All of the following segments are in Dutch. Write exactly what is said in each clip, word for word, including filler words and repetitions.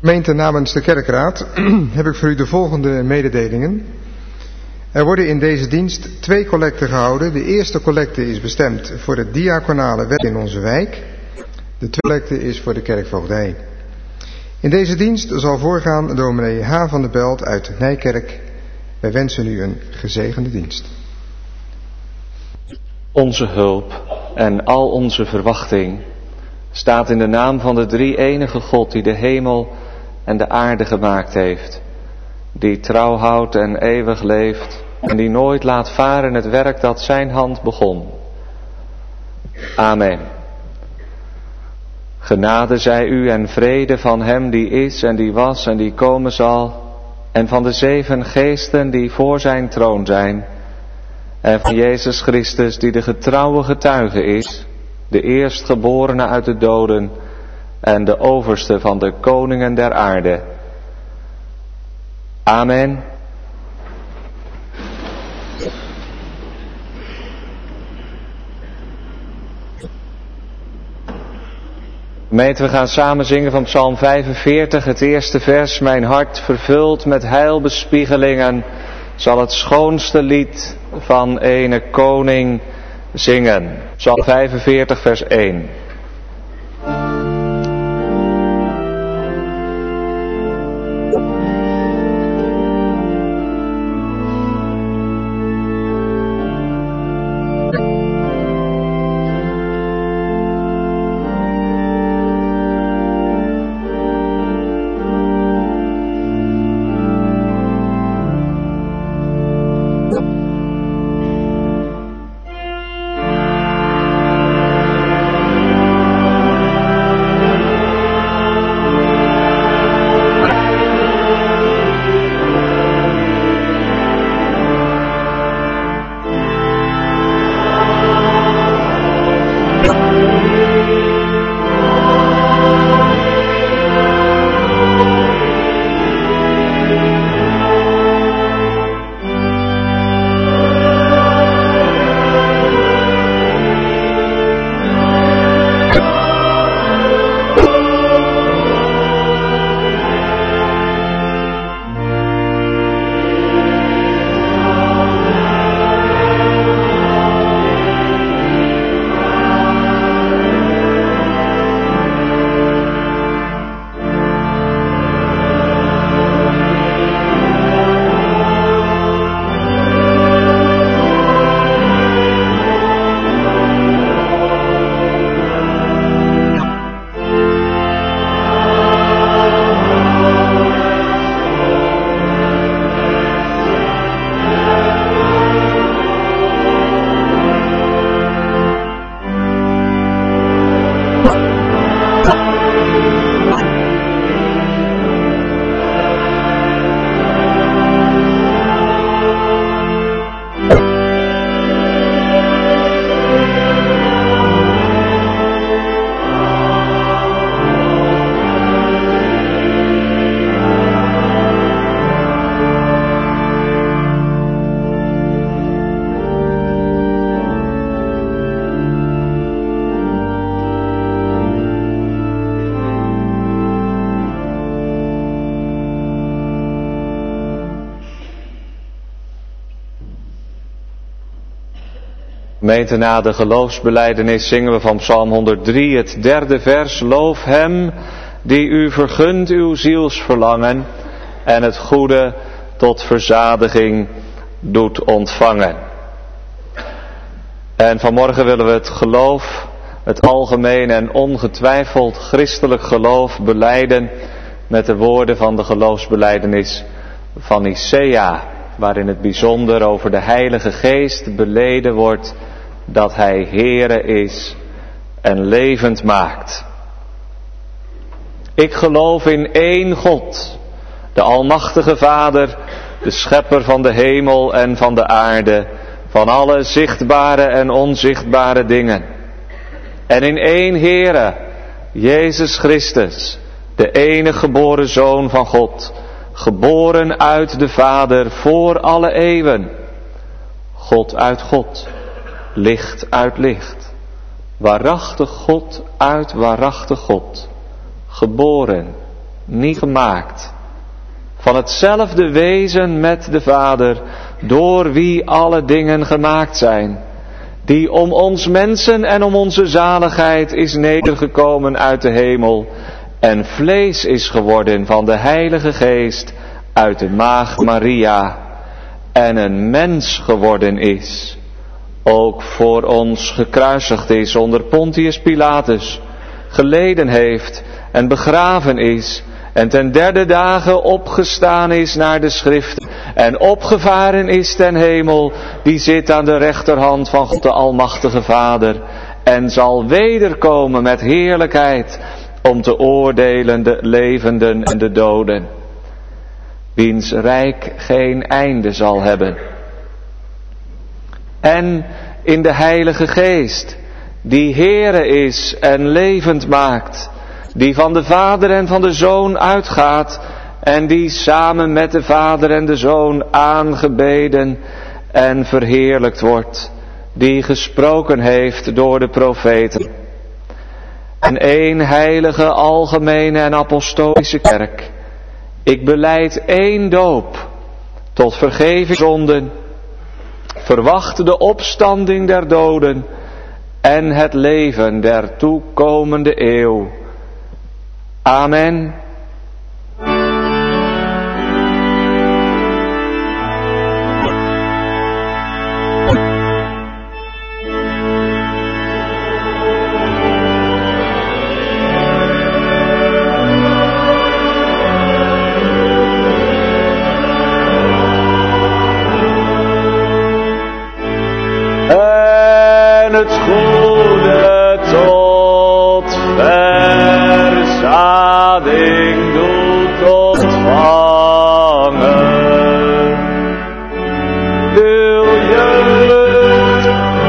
Gemeente, namens de kerkraad heb ik voor u de volgende mededelingen. Er worden in deze dienst twee collecten gehouden. De eerste collecte is bestemd voor het diaconale werk in onze wijk. De tweede collecte is voor de kerkvoogdij. In deze dienst zal voorgaan dominee H. van der Belt uit Nijkerk. Wij wensen u een gezegende dienst. Onze hulp en al onze verwachting staat in de naam van de drie-enige God die de hemel en de aarde gemaakt heeft, die trouw houdt en eeuwig leeft en die nooit laat varen het werk dat zijn hand begon. Amen. Genade zij u en vrede van hem die is en die was en die komen zal, en van de zeven geesten die voor zijn troon zijn, en van Jezus Christus die de getrouwe getuige is, de eerstgeborene uit de doden en de overste van de koningen der aarde. Amen. Gemeente, we gaan samen zingen van Psalm vijfenveertig, het eerste vers. Mijn hart vervuld met heilbespiegelingen zal het schoonste lied van ene koning zingen. Psalm vijfenveertig, vers één. Gemeente, na de geloofsbelijdenis zingen we van Psalm honderddrie, het derde vers. Loof hem die u vergunt uw zielsverlangen en het goede tot verzadiging doet ontvangen. En vanmorgen willen we het geloof, het algemeen en ongetwijfeld christelijk geloof belijden met de woorden van de geloofsbelijdenis van Nicea, waarin het bijzonder over de Heilige Geest beleden wordt dat Hij Heere is en levend maakt. Ik geloof in één God, de Almachtige Vader, de Schepper van de hemel en van de aarde, van alle zichtbare en onzichtbare dingen. En in één Heere, Jezus Christus, de enige geboren Zoon van God, geboren uit de Vader voor alle eeuwen. God uit God, licht uit licht, waarachtig God uit waarachtig God, geboren, niet gemaakt. Van hetzelfde wezen met de Vader, door wie alle dingen gemaakt zijn. Die om ons mensen en om onze zaligheid is nedergekomen uit de hemel. En vlees is geworden van de Heilige Geest uit de maagd Maria. En een mens geworden is. Ook voor ons gekruisigd is onder Pontius Pilatus. Geleden heeft en begraven is. En ten derde dagen opgestaan is naar de schriften. En opgevaren is ten hemel. Die zit aan de rechterhand van God de Almachtige Vader. En zal wederkomen met heerlijkheid. Om te oordelen de levenden en de doden. Wiens rijk geen einde zal hebben. En in de Heilige Geest. Die Heere is en levend maakt. Die van de Vader en van de Zoon uitgaat. En die samen met de Vader en de Zoon aangebeden en verheerlijkt wordt. Die gesproken heeft door de profeten. En één heilige, algemene en apostolische kerk. Ik belijd één doop tot vergeving zonden. Verwacht de opstanding der doden en het leven der toekomende eeuw. Amen. En het goede tot verzading doet ontvangen. Wil jeugd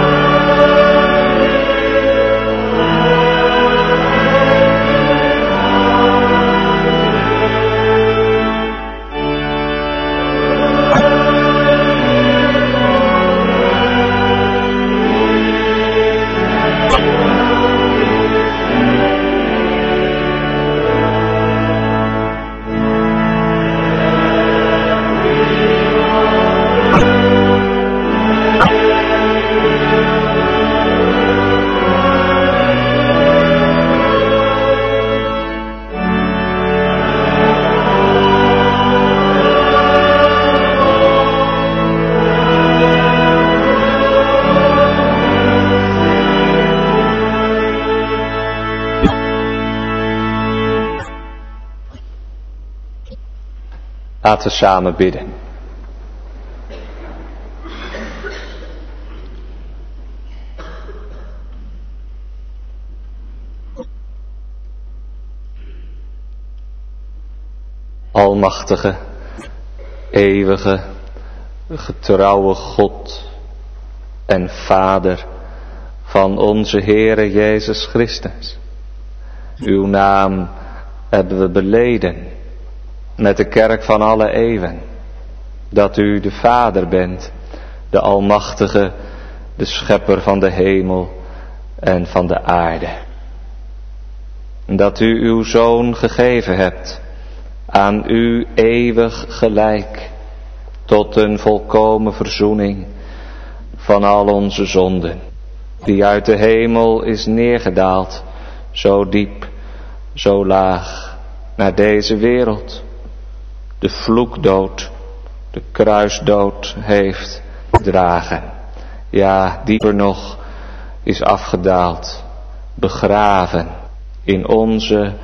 Laten we samen bidden. Almachtige, eeuwige, getrouwe God en Vader van onze Heere Jezus Christus. Uw naam hebben we beleden met de kerk van alle eeuwen, dat u de Vader bent, de Almachtige, de Schepper van de hemel en van de aarde. Dat u uw Zoon gegeven hebt, aan u eeuwig gelijk, tot een volkomen verzoening van al onze zonden, die uit de hemel is neergedaald, zo diep, zo laag, naar deze wereld, de vloekdood, de kruisdood heeft gedragen. Ja, dieper nog is afgedaald, begraven, in onze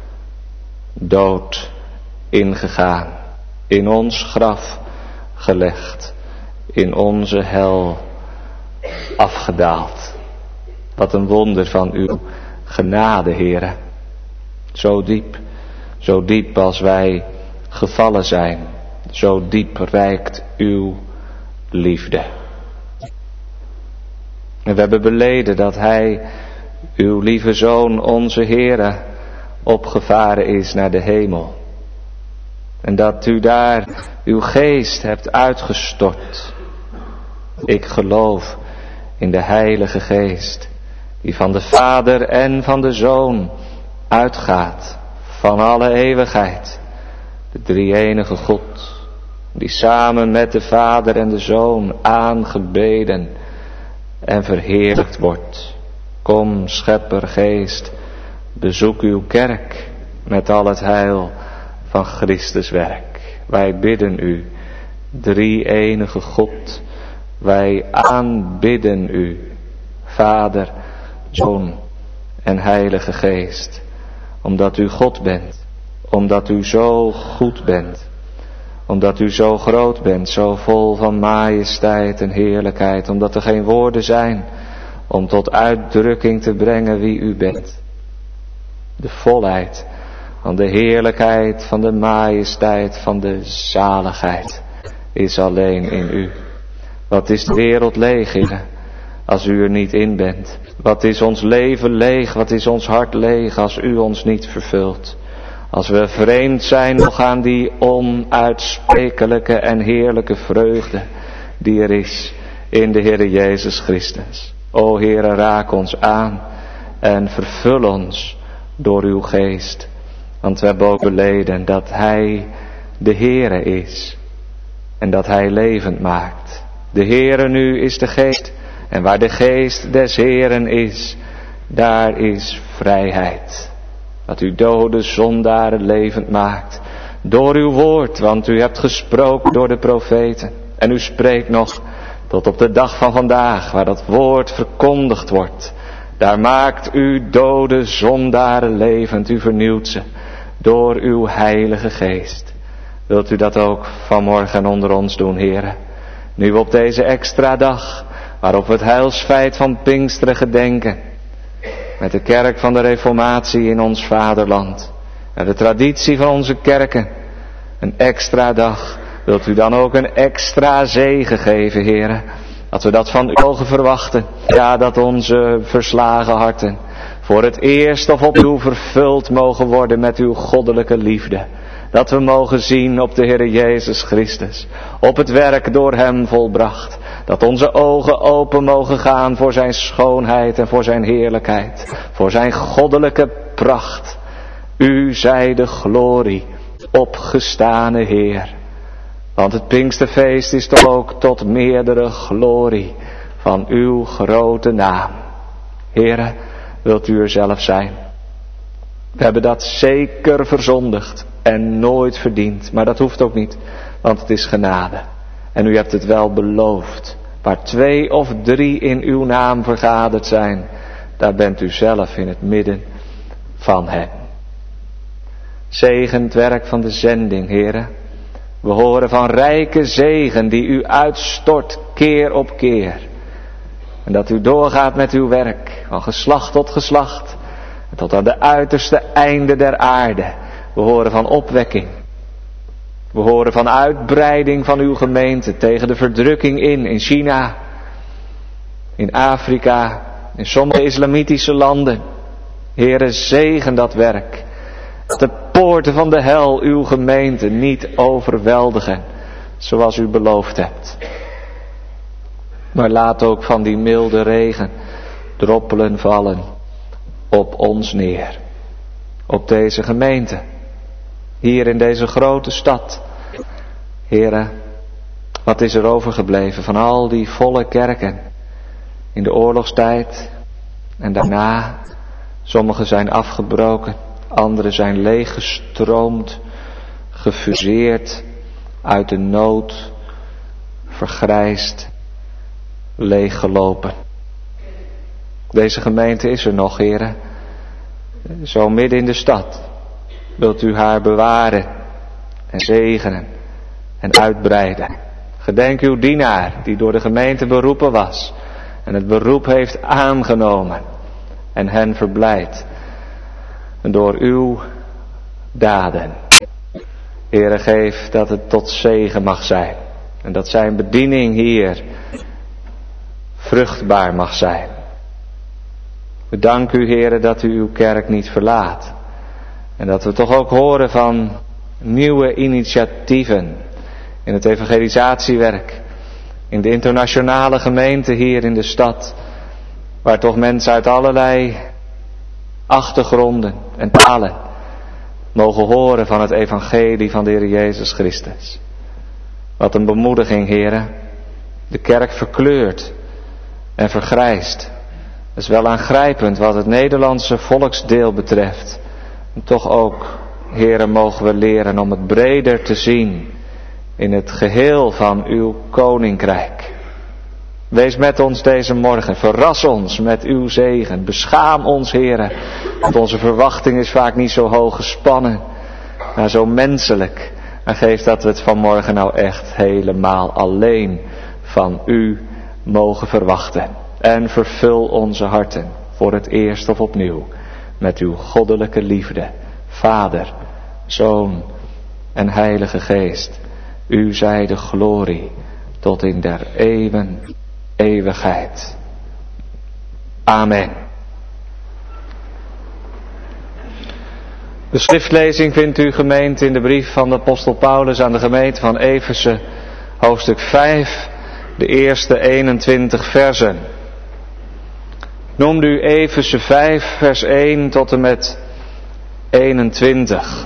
dood ingegaan, in ons graf gelegd, in onze hel afgedaald. Wat een wonder van uw genade, Heere. Zo diep, zo diep als wij gevallen zijn, zo diep reikt uw liefde. En we hebben beleden dat Hij, uw lieve Zoon, onze Heere, opgevaren is naar de hemel. En dat u daar uw geest hebt uitgestort. Ik geloof in de Heilige Geest, die van de Vader en van de Zoon uitgaat, van alle eeuwigheid. De drie-enige God, die samen met de Vader en de Zoon aangebeden en verheerlijkt wordt. Kom, Schepper, Geest, bezoek uw kerk met al het heil van Christus werk. Wij bidden u, drie-enige God, wij aanbidden u, Vader, Zoon en Heilige Geest, omdat u God bent, omdat u zo goed bent, omdat u zo groot bent, zo vol van majesteit en heerlijkheid, omdat er geen woorden zijn om tot uitdrukking te brengen wie u bent. De volheid van de heerlijkheid, van de majesteit, van de zaligheid is alleen in u. Wat is de wereld leeg, Heer, als u er niet in bent? Wat is ons leven leeg, wat is ons hart leeg als u ons niet vervult? Als we vreemd zijn nog aan die onuitsprekelijke en heerlijke vreugde die er is in de Heere Jezus Christus. O Heere, raak ons aan en vervul ons door uw geest. Want we hebben ook beleden dat Hij de Heere is en dat Hij levend maakt. De Heere nu is de geest en waar de geest des Heeren is, daar is vrijheid. Dat u dode zondaren levend maakt door uw woord, want u hebt gesproken door de profeten. En u spreekt nog tot op de dag van vandaag, waar dat woord verkondigd wordt. Daar maakt u dode zondaren levend, u vernieuwt ze door uw heilige geest. Wilt u dat ook vanmorgen onder ons doen, Heere? Nu op deze extra dag, waarop we het heilsfeit van Pinksteren gedenken, met de kerk van de Reformatie in ons vaderland en de traditie van onze kerken, een extra dag, wilt u dan ook een extra zegen geven, Heere, dat we dat van u mogen verwachten. Ja, dat onze verslagen harten voor het eerst of opnieuw vervuld mogen worden met uw goddelijke liefde. Dat we mogen zien op de Heere Jezus Christus, op het werk door hem volbracht. Dat onze ogen open mogen gaan voor zijn schoonheid en voor zijn heerlijkheid, voor zijn goddelijke pracht. U zij de glorie, opgestane Heer. Want het Pinksterfeest is toch ook tot meerdere glorie van uw grote naam. Heere, wilt u er zelf zijn? We hebben dat zeker verzondigd en nooit verdiend, maar dat hoeft ook niet, want het is genade. En u hebt het wel beloofd. Waar twee of drie in uw naam vergaderd zijn, daar bent u zelf in het midden van hen. Zegen het werk van de zending, Heere. We horen van rijke zegen die u uitstort keer op keer. En dat u doorgaat met uw werk, van geslacht tot geslacht, en tot aan de uiterste einde der aarde. We horen van opwekking. We horen van uitbreiding van uw gemeente tegen de verdrukking in, in China, in Afrika, in sommige islamitische landen. Heere, zegen dat werk. Dat de poorten van de hel uw gemeente niet overweldigen, zoals u beloofd hebt. Maar laat ook van die milde regen droppelen vallen op ons neer. Op deze gemeente. Hier in deze grote stad. Heere, wat is er overgebleven van al die volle kerken in de oorlogstijd en daarna? Sommige zijn afgebroken, andere zijn leeggestroomd, gefuseerd, uit de nood, vergrijsd, leeggelopen. Deze gemeente is er nog, Heere, zo midden in de stad. Wilt u haar bewaren en zegenen en uitbreiden. Gedenk uw dienaar die door de gemeente beroepen was en het beroep heeft aangenomen en hen verblijdt door uw daden. Heere, geef dat het tot zegen mag zijn en dat zijn bediening hier vruchtbaar mag zijn. We danken u, Heere, dat u uw kerk niet verlaat. En dat we toch ook horen van nieuwe initiatieven in het evangelisatiewerk, in de internationale gemeente hier in de stad, waar toch mensen uit allerlei achtergronden en talen mogen horen van het evangelie van de Heer Jezus Christus. Wat een bemoediging, heren. De kerk verkleurt en vergrijst. Het is wel aangrijpend wat het Nederlandse volksdeel betreft. En toch ook, heren, mogen we leren om het breder te zien in het geheel van uw koninkrijk. Wees met ons deze morgen, verras ons met uw zegen, beschaam ons, heren, want onze verwachting is vaak niet zo hoog gespannen, maar zo menselijk. En geef dat we het vanmorgen nou echt helemaal alleen van u mogen verwachten. En vervul onze harten, voor het eerst of opnieuw, met uw goddelijke liefde, Vader, Zoon en Heilige Geest. U zij de glorie tot in der eeuwen eeuwigheid. Amen. De schriftlezing vindt u gemeente in de brief van de apostel Paulus aan de gemeente van Efeze, hoofdstuk vijf, de eerste eenentwintig versen. Noemde u Efeze vijf, vers één tot en met eenentwintig.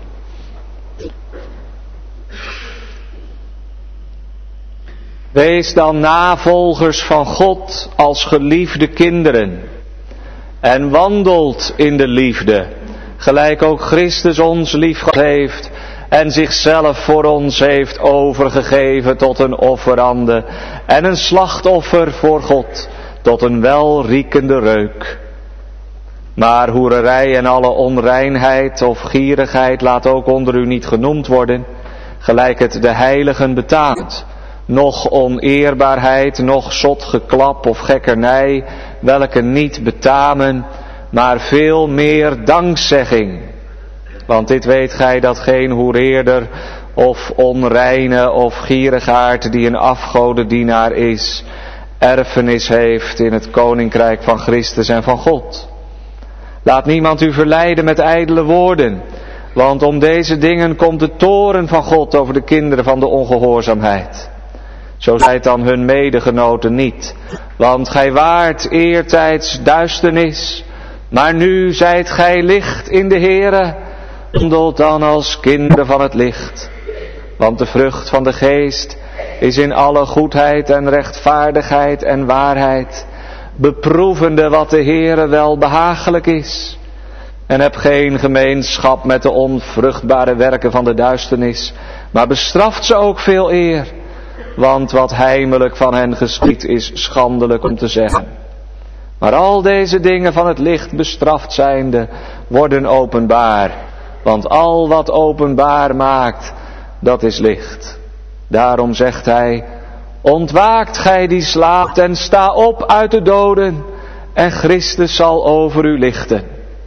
Wees dan navolgers van God als geliefde kinderen en wandelt in de liefde, gelijk ook Christus ons liefgehad heeft en zichzelf voor ons heeft overgegeven tot een offerande en een slachtoffer voor God, tot een welriekende reuk. Maar hoererij en alle onreinheid of gierigheid laat ook onder u niet genoemd worden, gelijk het de heiligen betaamt. Noch oneerbaarheid, noch zot geklap of gekkernij, welke niet betamen, maar veel meer dankzegging. Want dit weet gij, dat geen hoereerder of onreine of gierigaard die een afgodendienaar is, erfenis heeft in het koninkrijk van Christus en van God. Laat niemand u verleiden met ijdele woorden, want om deze dingen komt de toorn van God over de kinderen van de ongehoorzaamheid. Zo zijt dan hun medegenoten niet, want gij waart eertijds duisternis, maar nu zijt gij licht in de Heere, wandelt dan als kinderen van het licht. Want de vrucht van de geest is in alle goedheid en rechtvaardigheid en waarheid, beproevende wat de Heere wel behagelijk is. En heb geen gemeenschap met de onvruchtbare werken van de duisternis, maar bestraft ze ook veel eer. Want wat heimelijk van hen geschiedt is schandelijk om te zeggen. Maar al deze dingen van het licht bestraft zijnde worden openbaar. Want al wat openbaar maakt, dat is licht. Daarom zegt hij, ontwaakt gij die slaapt en sta op uit de doden en Christus zal over u lichten.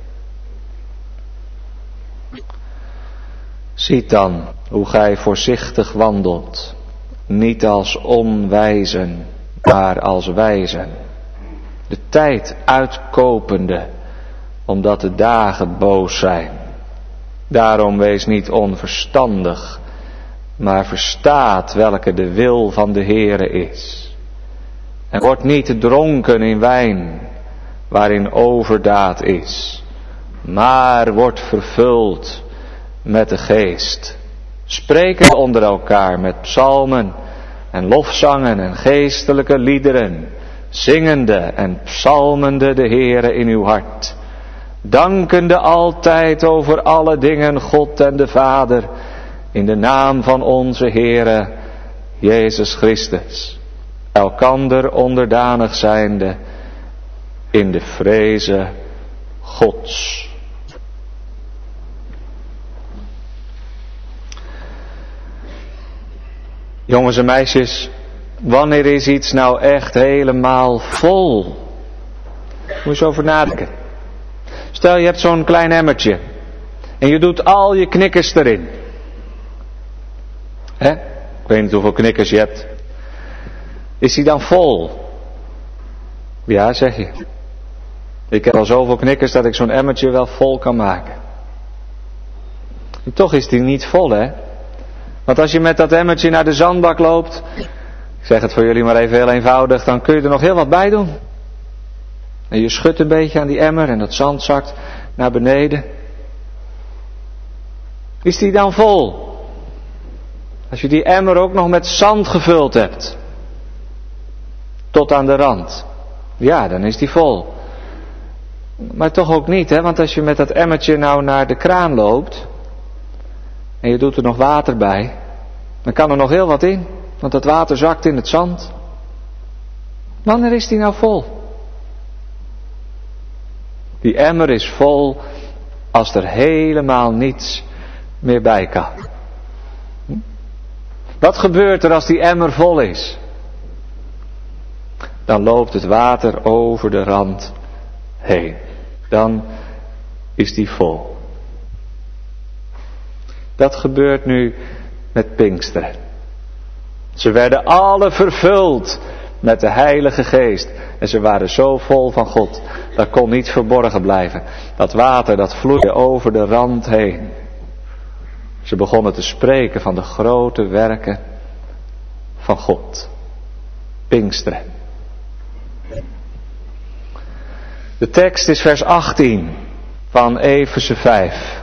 Ziet dan hoe gij voorzichtig wandelt. Niet als onwijzen, maar als wijzen. De tijd uitkopende, omdat de dagen boos zijn. Daarom wees niet onverstandig, maar verstaat welke de wil van de Heere is. En word niet dronken in wijn, waarin overdaad is, maar word vervuld met de geest. Spreken onder elkaar met psalmen en lofzangen en geestelijke liederen, zingende en psalmende de Heere in uw hart, dankende altijd over alle dingen God en de Vader, in de naam van onze Heere Jezus Christus, elkander onderdanig zijnde in de vreze Gods. Jongens en meisjes, wanneer is iets nou echt helemaal vol? Moet je eens over nadenken. Stel je hebt zo'n klein emmertje en je doet al je knikkers erin. Hè? Ik weet niet hoeveel knikkers je hebt. Is die dan vol? Ja, zeg je. Ik heb al zoveel knikkers dat ik zo'n emmertje wel vol kan maken. En toch is die niet vol, hè? Want als je met dat emmertje naar de zandbak loopt, ik zeg het voor jullie maar even heel eenvoudig, dan kun je er nog heel wat bij doen. En je schudt een beetje aan die emmer en dat zand zakt naar beneden. Is die dan vol? Als je die emmer ook nog met zand gevuld hebt. Tot aan de rand. Ja, dan is die vol. Maar toch ook niet, hè? Want als je met dat emmertje nou naar de kraan loopt. En je doet er nog water bij. Dan kan er nog heel wat in. Want dat water zakt in het zand. Wanneer is die nou vol? Die emmer is vol als er helemaal niets meer bij kan. Wat gebeurt er als die emmer vol is? Dan loopt het water over de rand heen. Dan is die vol. Dat gebeurt nu met Pinksteren. Ze werden alle vervuld met de Heilige Geest. En ze waren zo vol van God. Dat kon niet verborgen blijven. Dat water dat vloeide over de rand heen. Ze begonnen te spreken van de grote werken van God. Pinksteren. De tekst is vers achttien van Efeze vijf.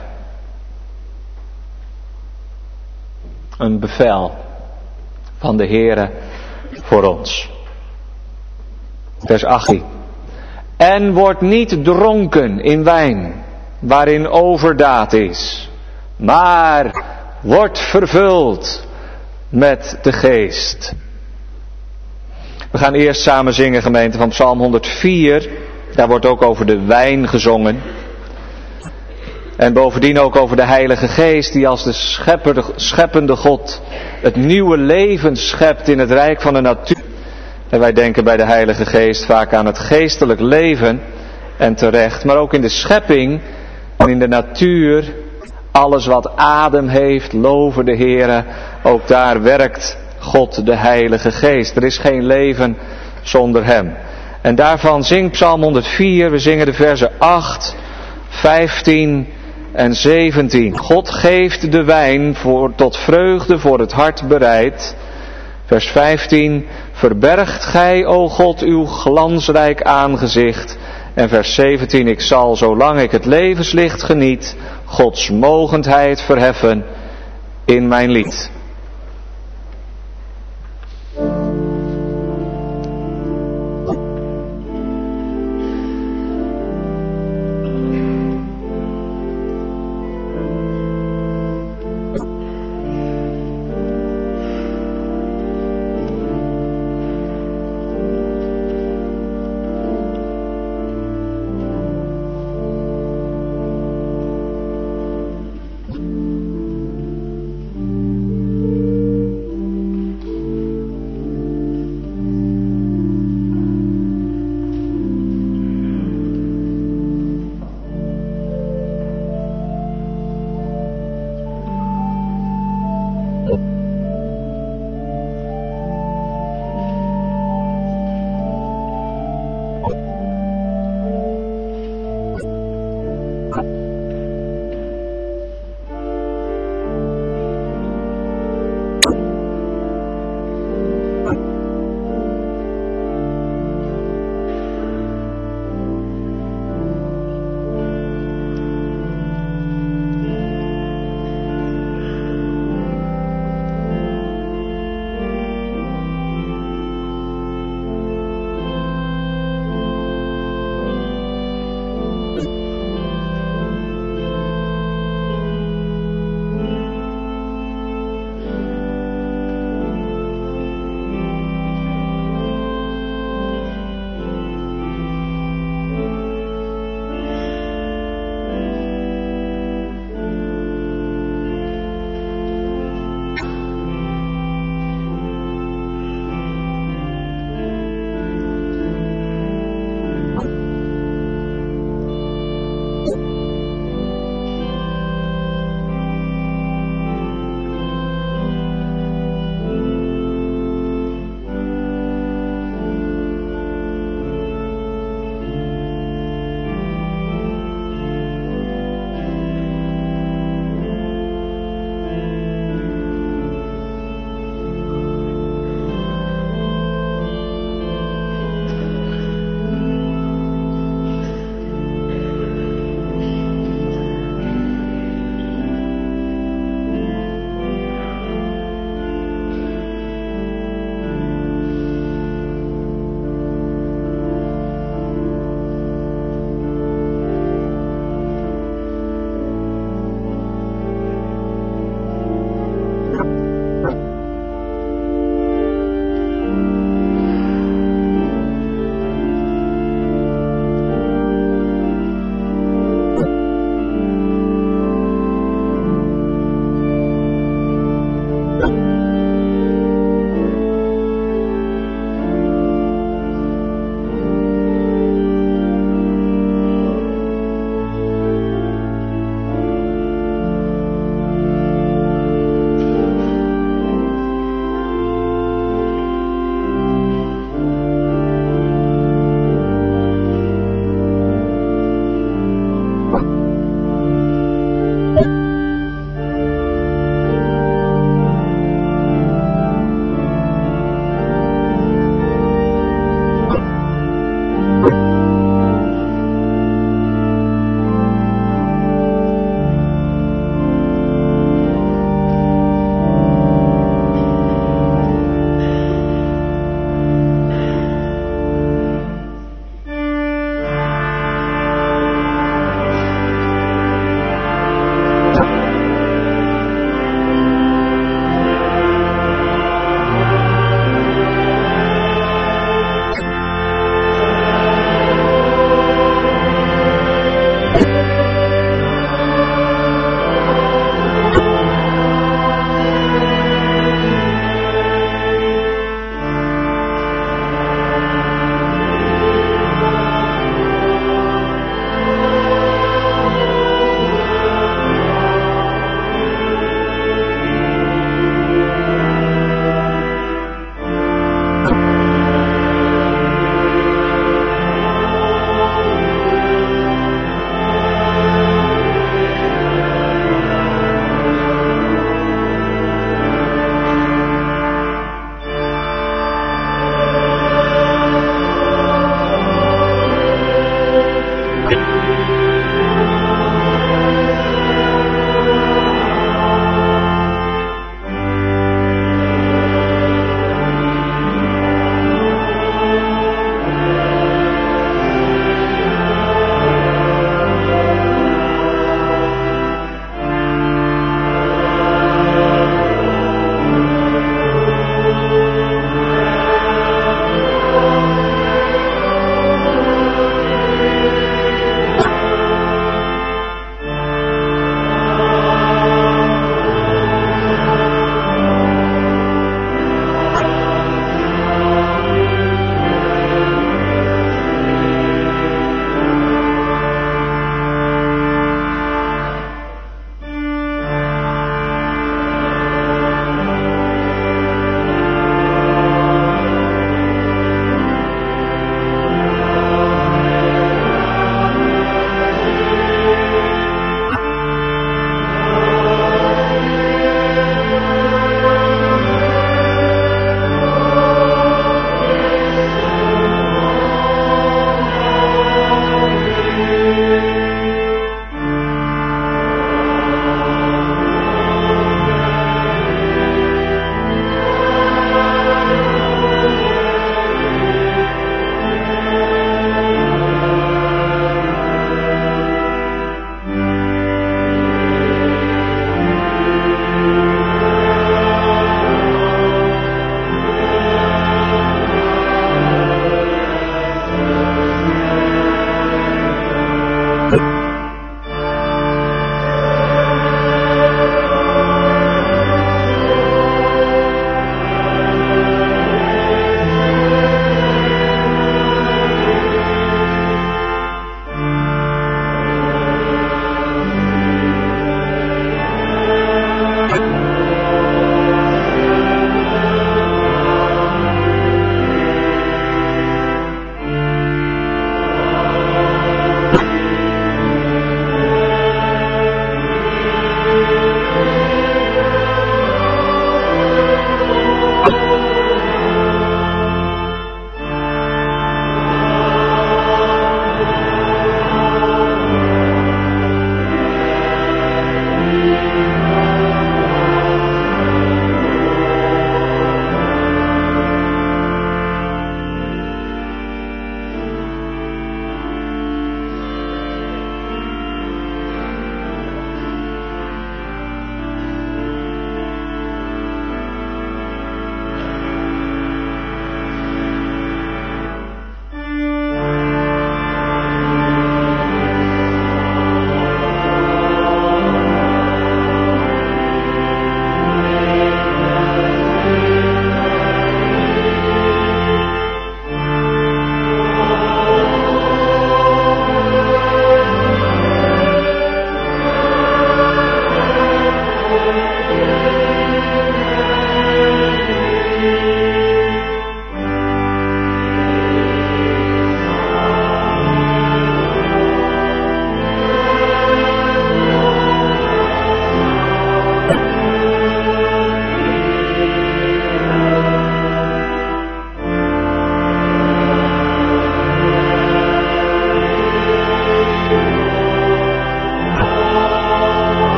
Een bevel van de Heere voor ons. Vers achttien. En wordt niet dronken in wijn, waarin overdaad is, maar wordt vervuld met de Geest. We gaan eerst samen zingen, gemeente, van Psalm honderdvier. Daar wordt ook over de wijn gezongen. En bovendien ook over de Heilige Geest, die als de schepper, scheppende God het nieuwe leven schept in het rijk van de natuur. En wij denken bij de Heilige Geest vaak aan het geestelijk leven, en terecht, maar ook in de schepping en in de natuur. Alles wat adem heeft, loven de Heere. Ook daar werkt God, de Heilige Geest. Er is geen leven zonder Hem. En daarvan zingt Psalm honderdvier. We zingen de versen acht, vijftien en zeventien. God geeft de wijn voor, tot vreugde voor het hart bereid. Vers vijftien. Verbergt gij, o God, uw glansrijk aangezicht. En vers zeventien. Ik zal, zolang ik het levenslicht geniet, Gods mogendheid verheffen in mijn lied.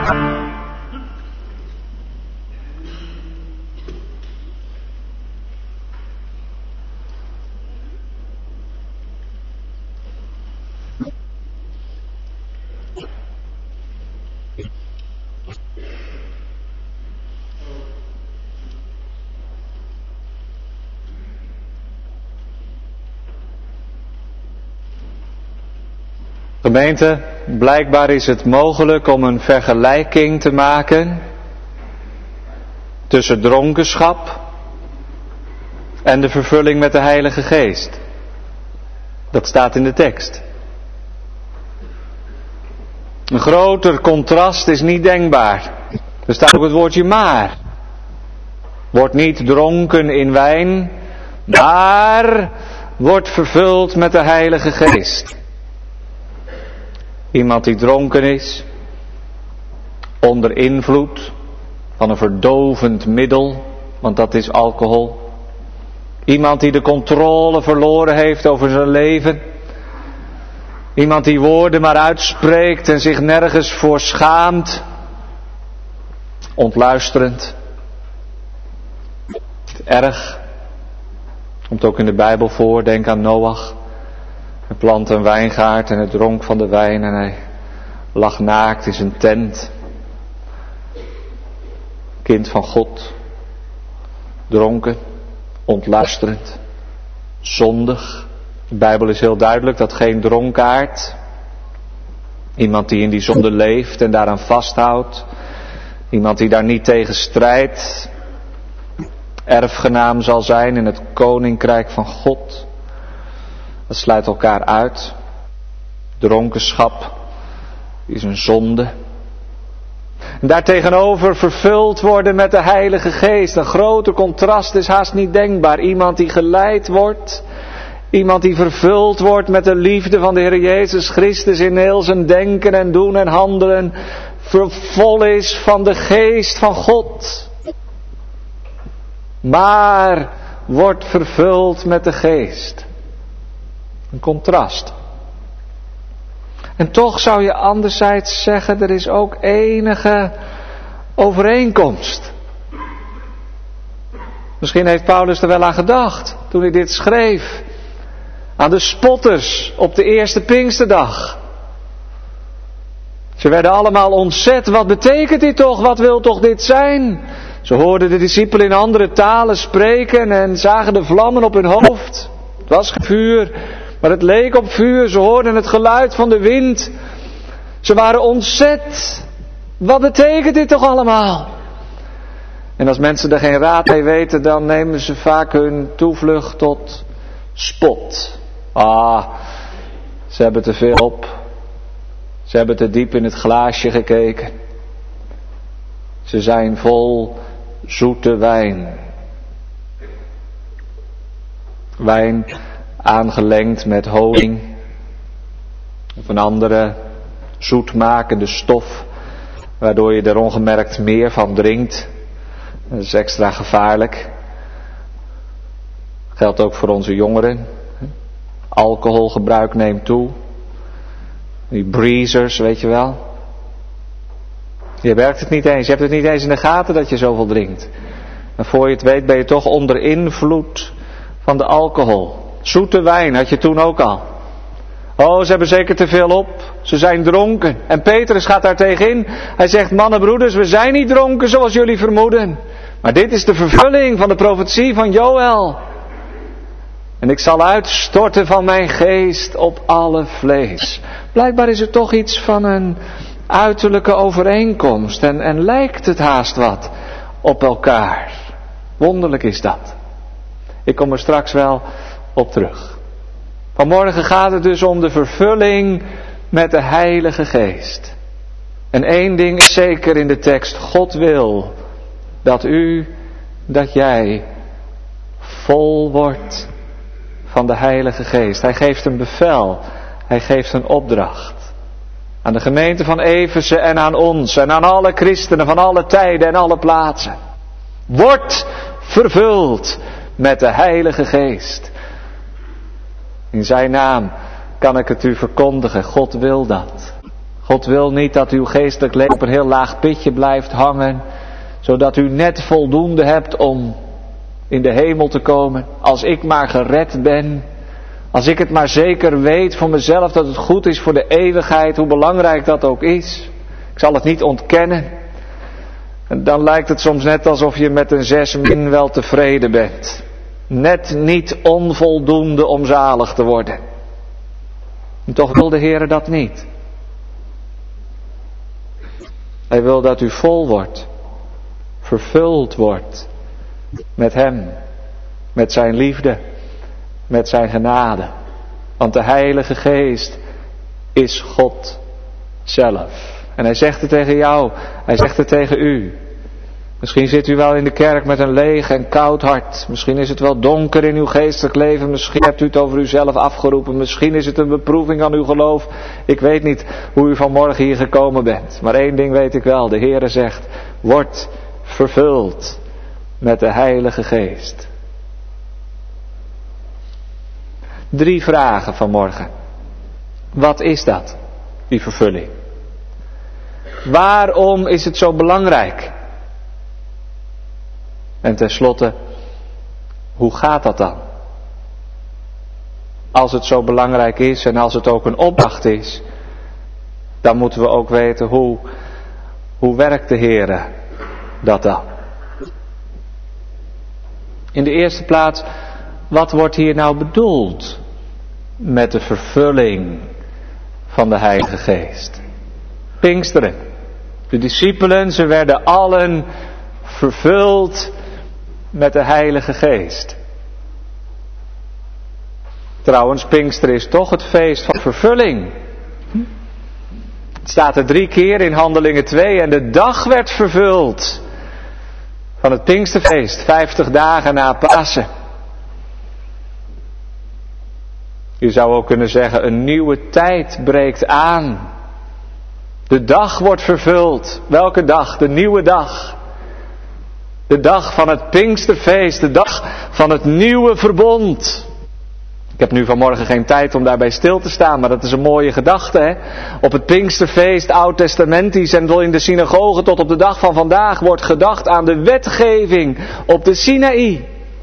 Gemeente, blijkbaar is het mogelijk om een vergelijking te maken tussen dronkenschap en de vervulling met de Heilige Geest. Dat staat in de tekst. Een groter contrast is niet denkbaar. Er staat ook het woordje maar. Word niet dronken in wijn, maar wordt vervuld met de Heilige Geest. Iemand die dronken is, onder invloed van een verdovend middel, want dat is alcohol. Iemand die de controle verloren heeft over zijn leven. Iemand die woorden maar uitspreekt en zich nergens voor schaamt. Ontluisterend. Erg. Komt ook in de Bijbel voor, denk aan Noach. Hij plantte een wijngaard en hij dronk van de wijn en hij lag naakt in zijn tent. Kind van God. Dronken. Ontluisterend. Zondig. De Bijbel is heel duidelijk dat geen dronkaard. Iemand die in die zonde leeft en daaraan vasthoudt. Iemand die daar niet tegen strijdt. Erfgenaam zal zijn in het koninkrijk van God. Dat sluit elkaar uit. Dronkenschap is een zonde. En daartegenover vervuld worden met de Heilige Geest. Een groter contrast is haast niet denkbaar. Iemand die geleid wordt. Iemand die vervuld wordt met de liefde van de Heer Jezus Christus in heel zijn denken en doen en handelen. Vol is van de Geest van God. Maar wordt vervuld met de Geest. Een contrast. En toch zou je anderzijds zeggen, er is ook enige overeenkomst. Misschien heeft Paulus er wel aan gedacht toen hij dit schreef. Aan de spotters op de eerste Pinksterdag. Ze werden allemaal ontzet. Wat betekent dit toch? Wat wil toch dit zijn? Ze hoorden de discipelen in andere talen spreken en zagen de vlammen op hun hoofd. Het was geen vuur, maar het leek op vuur. Ze hoorden het geluid van de wind. Ze waren ontzet. Wat betekent dit toch allemaal? En als mensen er geen raad mee weten, dan nemen ze vaak hun toevlucht tot spot. Ah, ze hebben te veel op. Ze hebben te diep in het glaasje gekeken. Ze zijn vol zoete wijn. Wijn aangelengd met honing. Of een andere zoetmakende stof. Waardoor je er ongemerkt meer van drinkt. Dat is extra gevaarlijk. Geldt ook voor onze jongeren. Alcoholgebruik neemt toe. Die breezers, weet je wel. Je werkt het niet eens. Je hebt het niet eens in de gaten dat je zoveel drinkt. En voor je het weet ben je toch onder invloed van de alcohol. Zoete wijn had je toen ook al. Oh, ze hebben zeker te veel op. Ze zijn dronken. En Petrus gaat daar tegenin. Hij zegt, mannen, broeders, we zijn niet dronken zoals jullie vermoeden. Maar dit is de vervulling van de profetie van Joël. En ik zal uitstorten van mijn geest op alle vlees. Blijkbaar is er toch iets van een uiterlijke overeenkomst. En, en lijkt het haast wat op elkaar. Wonderlijk is dat. Ik kom er straks wel op terug. Vanmorgen gaat het dus om de vervulling met de Heilige Geest. En één ding is zeker in de tekst. God wil dat u, dat jij vol wordt van de Heilige Geest. Hij geeft een bevel. Hij geeft een opdracht. Aan de gemeente van Efeze en aan ons. En aan alle christenen van alle tijden en alle plaatsen. Word vervuld met de Heilige Geest. In zijn naam kan ik het u verkondigen. God wil dat. God wil niet dat uw geestelijk leven op een heel laag pitje blijft hangen, zodat u net voldoende hebt om in de hemel te komen. Als ik maar gered ben, als ik het maar zeker weet voor mezelf dat het goed is voor de eeuwigheid, hoe belangrijk dat ook is. Ik zal het niet ontkennen. En dan lijkt het soms net alsof je met een zes min wel tevreden bent. Net niet onvoldoende om zalig te worden. En toch wil de Heer dat niet. Hij wil dat u vol wordt, vervuld wordt met Hem, met Zijn liefde, met Zijn genade. Want de Heilige Geest is God zelf. En Hij zegt het tegen jou, Hij zegt het tegen u. Misschien zit u wel in de kerk met een leeg en koud hart. Misschien is het wel donker in uw geestelijk leven. Misschien hebt u het over uzelf afgeroepen. Misschien is het een beproeving aan uw geloof. Ik weet niet hoe u vanmorgen hier gekomen bent. Maar één ding weet ik wel. De Heere zegt, word vervuld met de Heilige Geest. Drie vragen vanmorgen. Wat is dat, die vervulling? Waarom is het zo belangrijk? En tenslotte, hoe gaat dat dan? Als het zo belangrijk is en als het ook een opdracht is, dan moeten we ook weten hoe, hoe werkt de Heere dat dan? In de eerste plaats, wat wordt hier nou bedoeld met de vervulling van de Heilige Geest? Pinksteren. De discipelen, ze werden allen vervuld met de Heilige Geest. Trouwens, Pinkster is toch het feest van vervulling. Het staat er drie keer in Handelingen twee. En de dag werd vervuld van het Pinksterfeest. Vijftig dagen na Pasen. Je zou ook kunnen zeggen, een nieuwe tijd breekt aan. De dag wordt vervuld. Welke dag? De nieuwe dag. De dag van het Pinksterfeest. De dag van het nieuwe verbond. Ik heb nu vanmorgen geen tijd om daarbij stil te staan, maar dat is een mooie gedachte, hè? Op het Pinksterfeest, oud-testamentisch en wel in de synagoge tot op de dag van vandaag wordt gedacht aan de wetgeving op de Sinaï.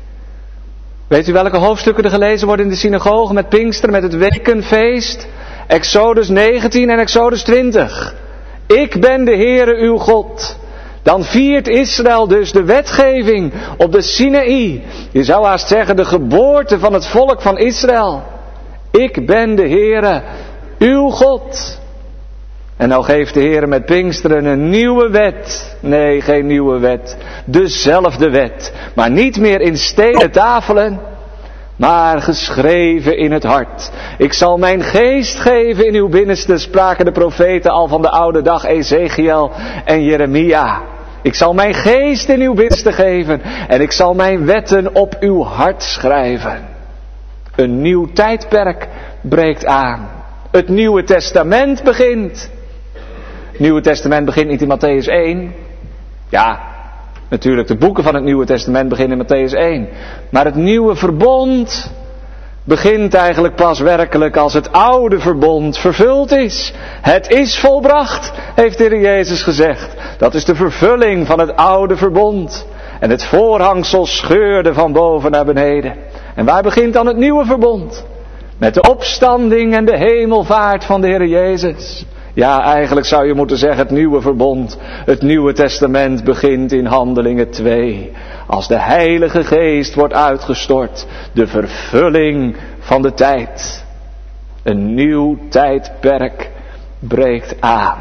Weet u welke hoofdstukken er gelezen worden in de synagoge met Pinkster, met het wekenfeest? Exodus negentien en Exodus twintig. Ik ben de Heere uw God. Dan viert Israël dus de wetgeving op de Sinaï. Je zou haast zeggen de geboorte van het volk van Israël. Ik ben de Heere, uw God. En nou geeft de Heere met Pinksteren een nieuwe wet. Nee, geen nieuwe wet. Dezelfde wet. Maar niet meer in stenen tafelen, maar geschreven in het hart. Ik zal mijn geest geven in uw binnenste, spraken de profeten al van de oude dag, Ezekiel en Jeremia. Ik zal mijn geest in uw binnenste geven en ik zal mijn wetten op uw hart schrijven. Een nieuw tijdperk breekt aan. Het Nieuwe Testament begint. Het Nieuwe Testament begint niet in Mattheüs één. Ja, natuurlijk de boeken van het Nieuwe Testament beginnen in Mattheüs één. Maar het nieuwe verbond begint eigenlijk pas werkelijk als het oude verbond vervuld is. Het is volbracht, heeft de Heer Jezus gezegd. Dat is de vervulling van het oude verbond. En het voorhangsel scheurde van boven naar beneden. En waar begint dan het nieuwe verbond? Met de opstanding en de hemelvaart van de Heer Jezus. Ja, eigenlijk zou je moeten zeggen het nieuwe verbond, het Nieuwe Testament begint in Handelingen twee. Als de Heilige Geest wordt uitgestort, de vervulling van de tijd. Een nieuw tijdperk breekt aan.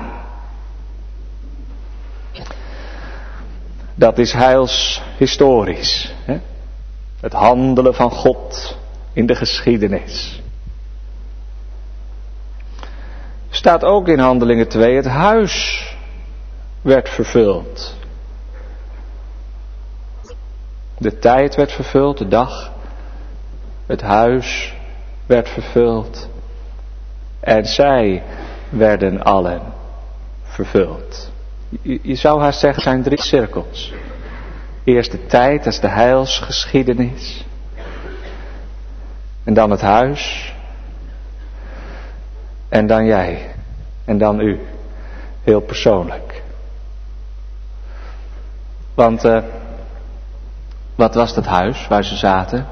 Dat is heilshistorisch. Hè? Het handelen van God in de geschiedenis. Staat ook in Handelingen twee, het huis werd vervuld. De tijd werd vervuld, de dag. Het huis werd vervuld. En zij werden allen vervuld. Je, je zou haast zeggen, het zijn drie cirkels. Eerst de tijd, dat is de heilsgeschiedenis. En dan het huis. En dan jij. En dan u, heel persoonlijk. Want uh, wat was dat huis waar ze zaten?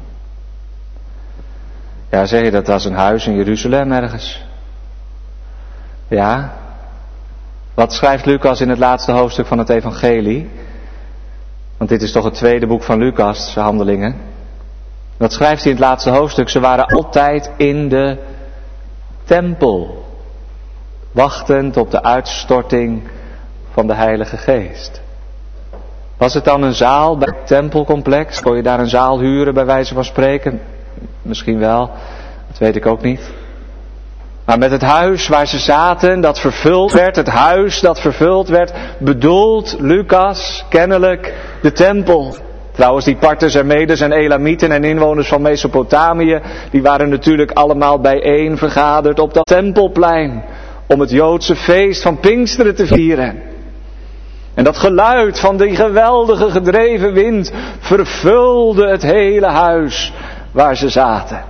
Ja, zeg je, dat was een huis in Jeruzalem ergens. Ja. Wat schrijft Lucas in het laatste hoofdstuk van het evangelie? Want dit is toch het tweede boek van Lucas, zijn Handelingen. Wat schrijft hij in het laatste hoofdstuk? Ze waren altijd in de tempel, wachtend op de uitstorting van de Heilige Geest. Was het dan een zaal bij het tempelcomplex? Kon je daar een zaal huren bij wijze van spreken? Misschien wel, dat weet ik ook niet. Maar met het huis waar ze zaten, dat vervuld werd, het huis dat vervuld werd, bedoelt Lucas kennelijk de tempel. Trouwens, die Parters en Medes en Elamieten en inwoners van Mesopotamië, die waren natuurlijk allemaal bijeen vergaderd op dat tempelplein, om het Joodse feest van Pinksteren te vieren. En dat geluid van die geweldige gedreven wind vervulde het hele huis waar ze zaten.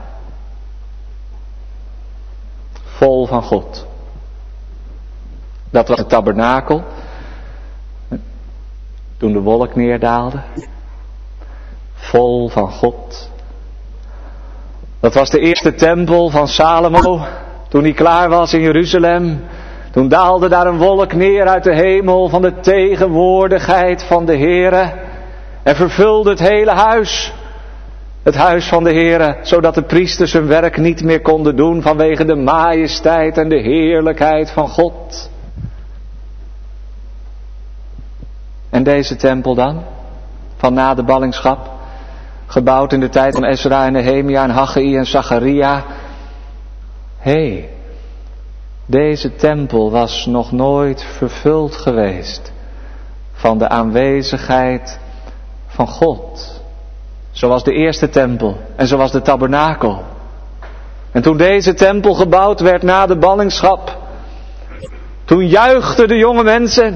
Vol van God. Dat was het tabernakel. Toen de wolk neerdaalde. Vol van God. Dat was de eerste tempel van Salomo. Toen hij klaar was in Jeruzalem. Toen daalde daar een wolk neer uit de hemel van de tegenwoordigheid van de Heere. En vervulde het hele huis. Het huis van de Heere, zodat de priesters hun werk niet meer konden doen vanwege de majesteit en de heerlijkheid van God. En deze tempel dan, van na de ballingschap, gebouwd in de tijd van Ezra en Nehemia en Haggai en Zacharia. Hé, hey, deze tempel was nog nooit vervuld geweest van de aanwezigheid van God. Zoals de eerste tempel en zoals de tabernakel. En toen deze tempel gebouwd werd na de ballingschap, toen juichten de jonge mensen.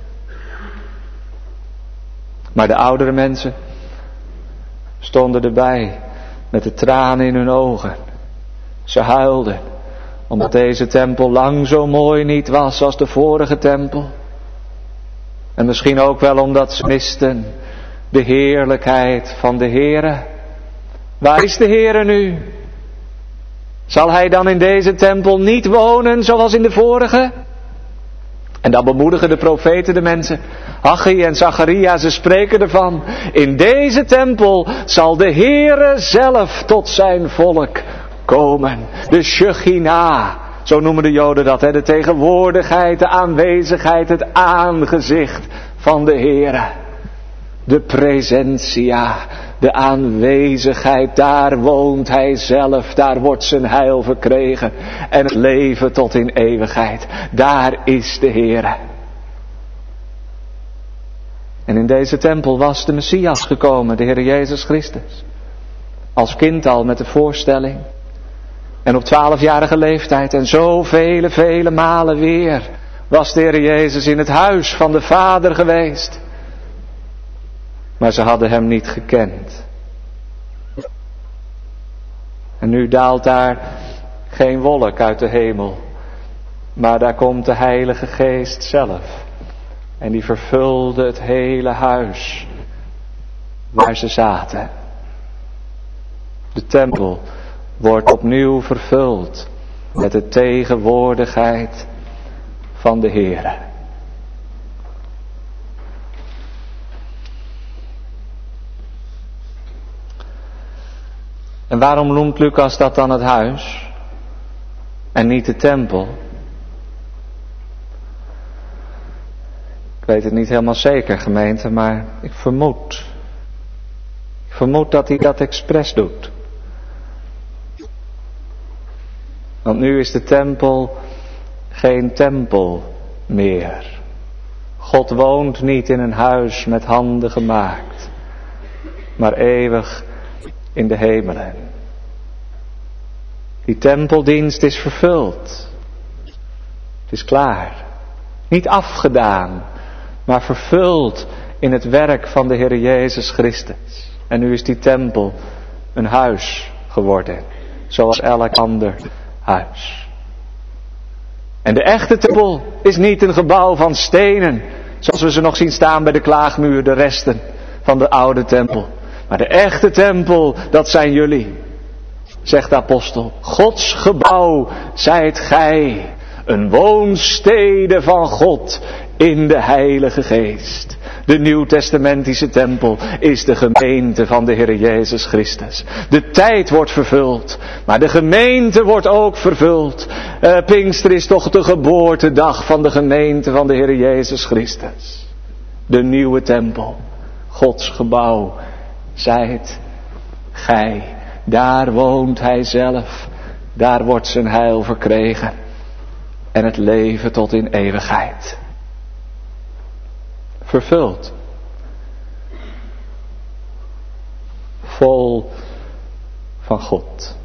Maar de oudere mensen stonden erbij met de tranen in hun ogen. Ze huilden omdat deze tempel lang zo mooi niet was als de vorige tempel. En misschien ook wel omdat ze misten de heerlijkheid van de Heere. Waar is de Heere nu? Zal Hij dan in deze tempel niet wonen zoals in de vorige? En dan bemoedigen de profeten de mensen. Haggai en Zacharia, ze spreken ervan. In deze tempel zal de Heere zelf tot zijn volk komen. De Shechina, zo noemen de Joden dat. Hè? De tegenwoordigheid, de aanwezigheid, het aangezicht van de Heere. De presentia, de aanwezigheid, daar woont Hij zelf, daar wordt zijn heil verkregen. En het leven tot in eeuwigheid, daar is de Heere. En in deze tempel was de Messias gekomen, de Heer Jezus Christus. Als kind al met de voorstelling. En op twaalfjarige leeftijd en zo vele, vele malen weer was de Heer Jezus in het huis van de Vader geweest. Maar ze hadden Hem niet gekend. En nu daalt daar geen wolk uit de hemel. Maar daar komt de Heilige Geest zelf. En die vervulde het hele huis waar ze zaten. De tempel wordt opnieuw vervuld met de tegenwoordigheid van de Heere. En waarom noemt Lucas dat dan het huis en niet de tempel? Ik weet het niet helemaal zeker, gemeente, maar ik vermoed. Ik vermoed dat hij dat expres doet. Want nu is de tempel geen tempel meer. God woont niet in een huis met handen gemaakt, maar eeuwig in de hemelen. Die tempeldienst is vervuld. Het is klaar. Niet afgedaan, maar vervuld in het werk van de Heer Jezus Christus. En nu is die tempel een huis geworden, zoals elk ander huis. En de echte tempel is niet een gebouw van stenen, zoals we ze nog zien staan bij de klaagmuur, de resten van de oude tempel. Maar de echte tempel, dat zijn jullie, zegt de apostel. Gods gebouw zijt gij, een woonstede van God in de Heilige Geest. De nieuwtestamentische tempel is de gemeente van de Heer Jezus Christus. De tijd wordt vervuld, maar de gemeente wordt ook vervuld. Uh, Pinkster is toch de geboortedag van de gemeente van de Heer Jezus Christus. De nieuwe tempel, Gods gebouw, zijt gij. Daar woont Hij zelf, daar wordt zijn heil verkregen. En het leven tot in eeuwigheid. Vervuld. Vol van God.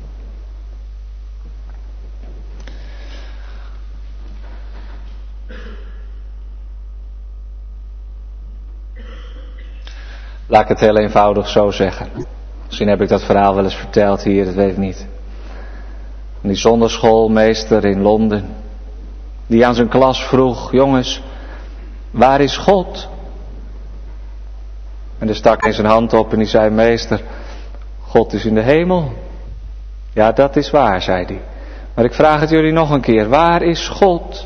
Laat ik het heel eenvoudig zo zeggen. Misschien heb ik dat verhaal wel eens verteld hier, dat weet ik niet. Die zonderschoolmeester in Londen, die aan zijn klas vroeg: jongens, waar is God? En er stak hij zijn hand op en die zei: meester, God is in de hemel. Ja, dat is waar, zei hij. Maar ik vraag het jullie nog een keer, waar is God?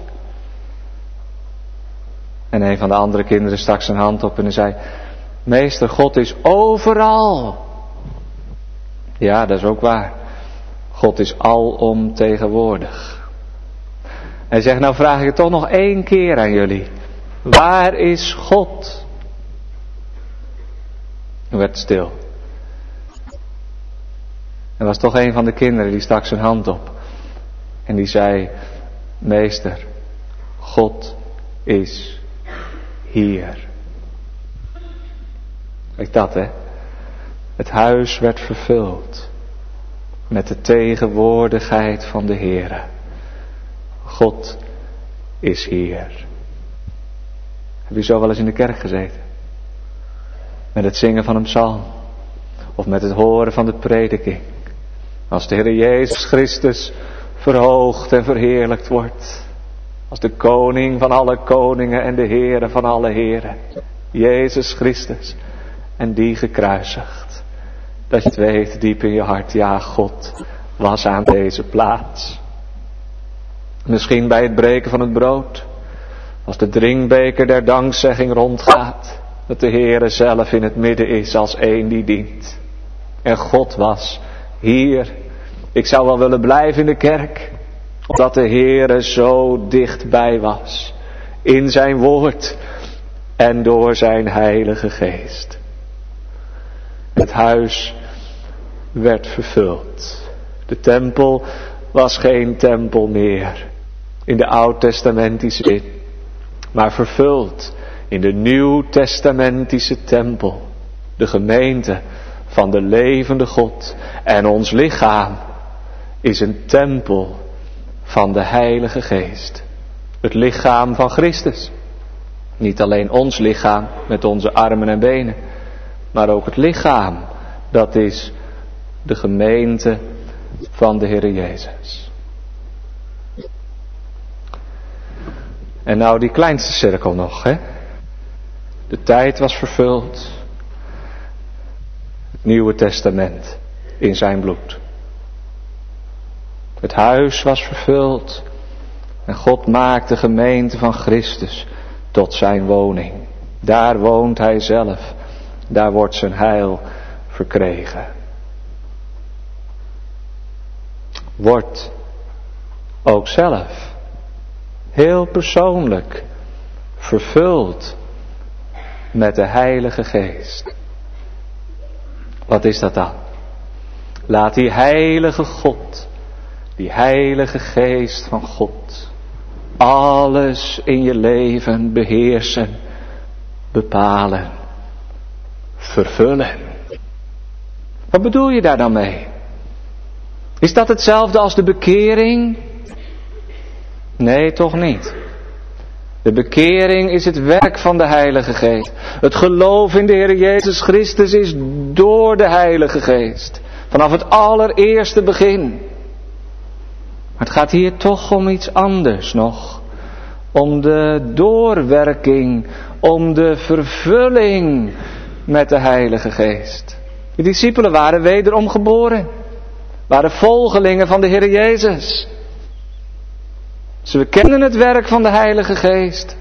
En een van de andere kinderen stak zijn hand op en hij zei: meester, God is overal. Ja, dat is ook waar. God is alomtegenwoordig. Hij zegt: nou vraag ik het toch nog één keer aan jullie. Waar is God? Toen werd het stil. Er was toch een van de kinderen die stak zijn hand op. En die zei: meester, God is hier. Kijk dat, hè. Het huis werd vervuld met de tegenwoordigheid van de Heere. God is hier. Heb je zo wel eens in de kerk gezeten? Met het zingen van een psalm. Of met het horen van de prediking. Als de Heer Jezus Christus verhoogd en verheerlijkt wordt. Als de koning van alle koningen en de Heere van alle heren. Jezus Christus. En die gekruisigd. Dat je het weet diep in je hart. Ja, God was aan deze plaats. Misschien bij het breken van het brood. Als de drinkbeker der dankzegging rondgaat. Dat de Heere zelf in het midden is als één die dient. En God was hier. Ik zou wel willen blijven in de kerk. Omdat de Heere zo dichtbij was. In zijn woord. En door zijn Heilige Geest. Het huis werd vervuld. De tempel was geen tempel meer. In de oud-testamentische zin. Maar vervuld in de nieuw-testamentische tempel. De gemeente van de levende God. En ons lichaam is een tempel van de Heilige Geest. Het lichaam van Christus. Niet alleen ons lichaam met onze armen en benen. Maar ook het lichaam. Dat is de gemeente van de Heer Jezus. En nou die kleinste cirkel nog, hè. De tijd was vervuld. Het Nieuwe Testament in zijn bloed. Het huis was vervuld. En God maakt de gemeente van Christus tot zijn woning. Daar woont hij zelf. Daar wordt zijn heil verkregen. Wordt ook zelf heel persoonlijk vervuld met de Heilige Geest. Wat is dat dan? Laat die Heilige God, die Heilige Geest van God, alles in je leven beheersen, bepalen, vervullen. Wat bedoel je daar dan mee? Is dat hetzelfde als de bekering? Nee, toch niet. De bekering is het werk van de Heilige Geest. Het geloof in de Heer Jezus Christus is door de Heilige Geest. Vanaf het allereerste begin. Maar het gaat hier toch om iets anders nog. Om de doorwerking, om de vervulling met de Heilige Geest. De discipelen waren wederom geboren. Waren volgelingen van de Heer Jezus. Ze kenden het werk van de Heilige Geest.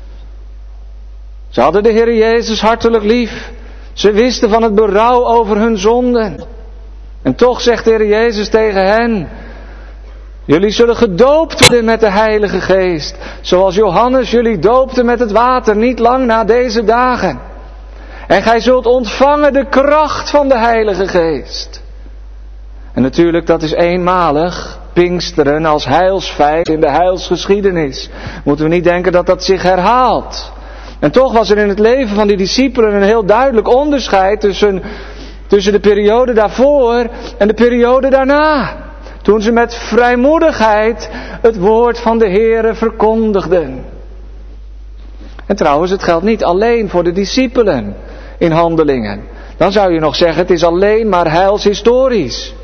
Ze hadden de Heer Jezus hartelijk lief. Ze wisten van het berouw over hun zonden. En toch zegt de Heer Jezus tegen hen: jullie zullen gedoopt worden met de Heilige Geest. Zoals Johannes jullie doopte met het water niet lang na deze dagen. En gij zult ontvangen de kracht van de Heilige Geest. En natuurlijk, dat is eenmalig. Pinksteren als heilsfeit in de heilsgeschiedenis. Moeten we niet denken dat dat zich herhaalt. En toch was er in het leven van die discipelen een heel duidelijk onderscheid tussen, tussen de periode daarvoor en de periode daarna. Toen ze met vrijmoedigheid het woord van de Heere verkondigden. En trouwens, het geldt niet alleen voor de discipelen in Handelingen. Dan zou je nog zeggen, het is alleen maar heilshistorisch.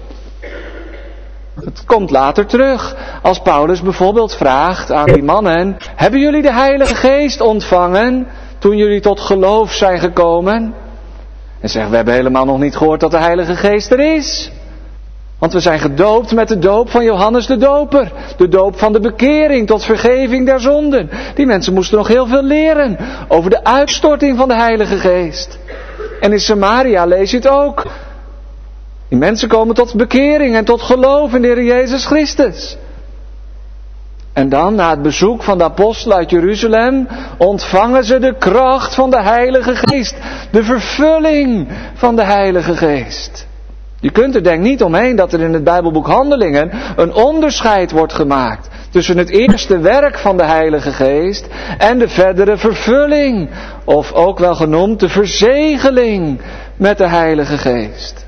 Het komt later terug. Als Paulus bijvoorbeeld vraagt aan die mannen: hebben jullie de Heilige Geest ontvangen toen jullie tot geloof zijn gekomen? En zeggen, we hebben helemaal nog niet gehoord dat de Heilige Geest er is. Want we zijn gedoopt met de doop van Johannes de Doper. De doop van de bekering tot vergeving der zonden. Die mensen moesten nog heel veel leren over de uitstorting van de Heilige Geest. En in Samaria lees je het ook. Die mensen komen tot bekering en tot geloof in de Heer Jezus Christus. En dan, na het bezoek van de apostelen uit Jeruzalem, ontvangen ze de kracht van de Heilige Geest. De vervulling van de Heilige Geest. Je kunt er denk niet omheen dat er in het Bijbelboek Handelingen een onderscheid wordt gemaakt tussen het eerste werk van de Heilige Geest en de verdere vervulling, of ook wel genoemd de verzegeling met de Heilige Geest.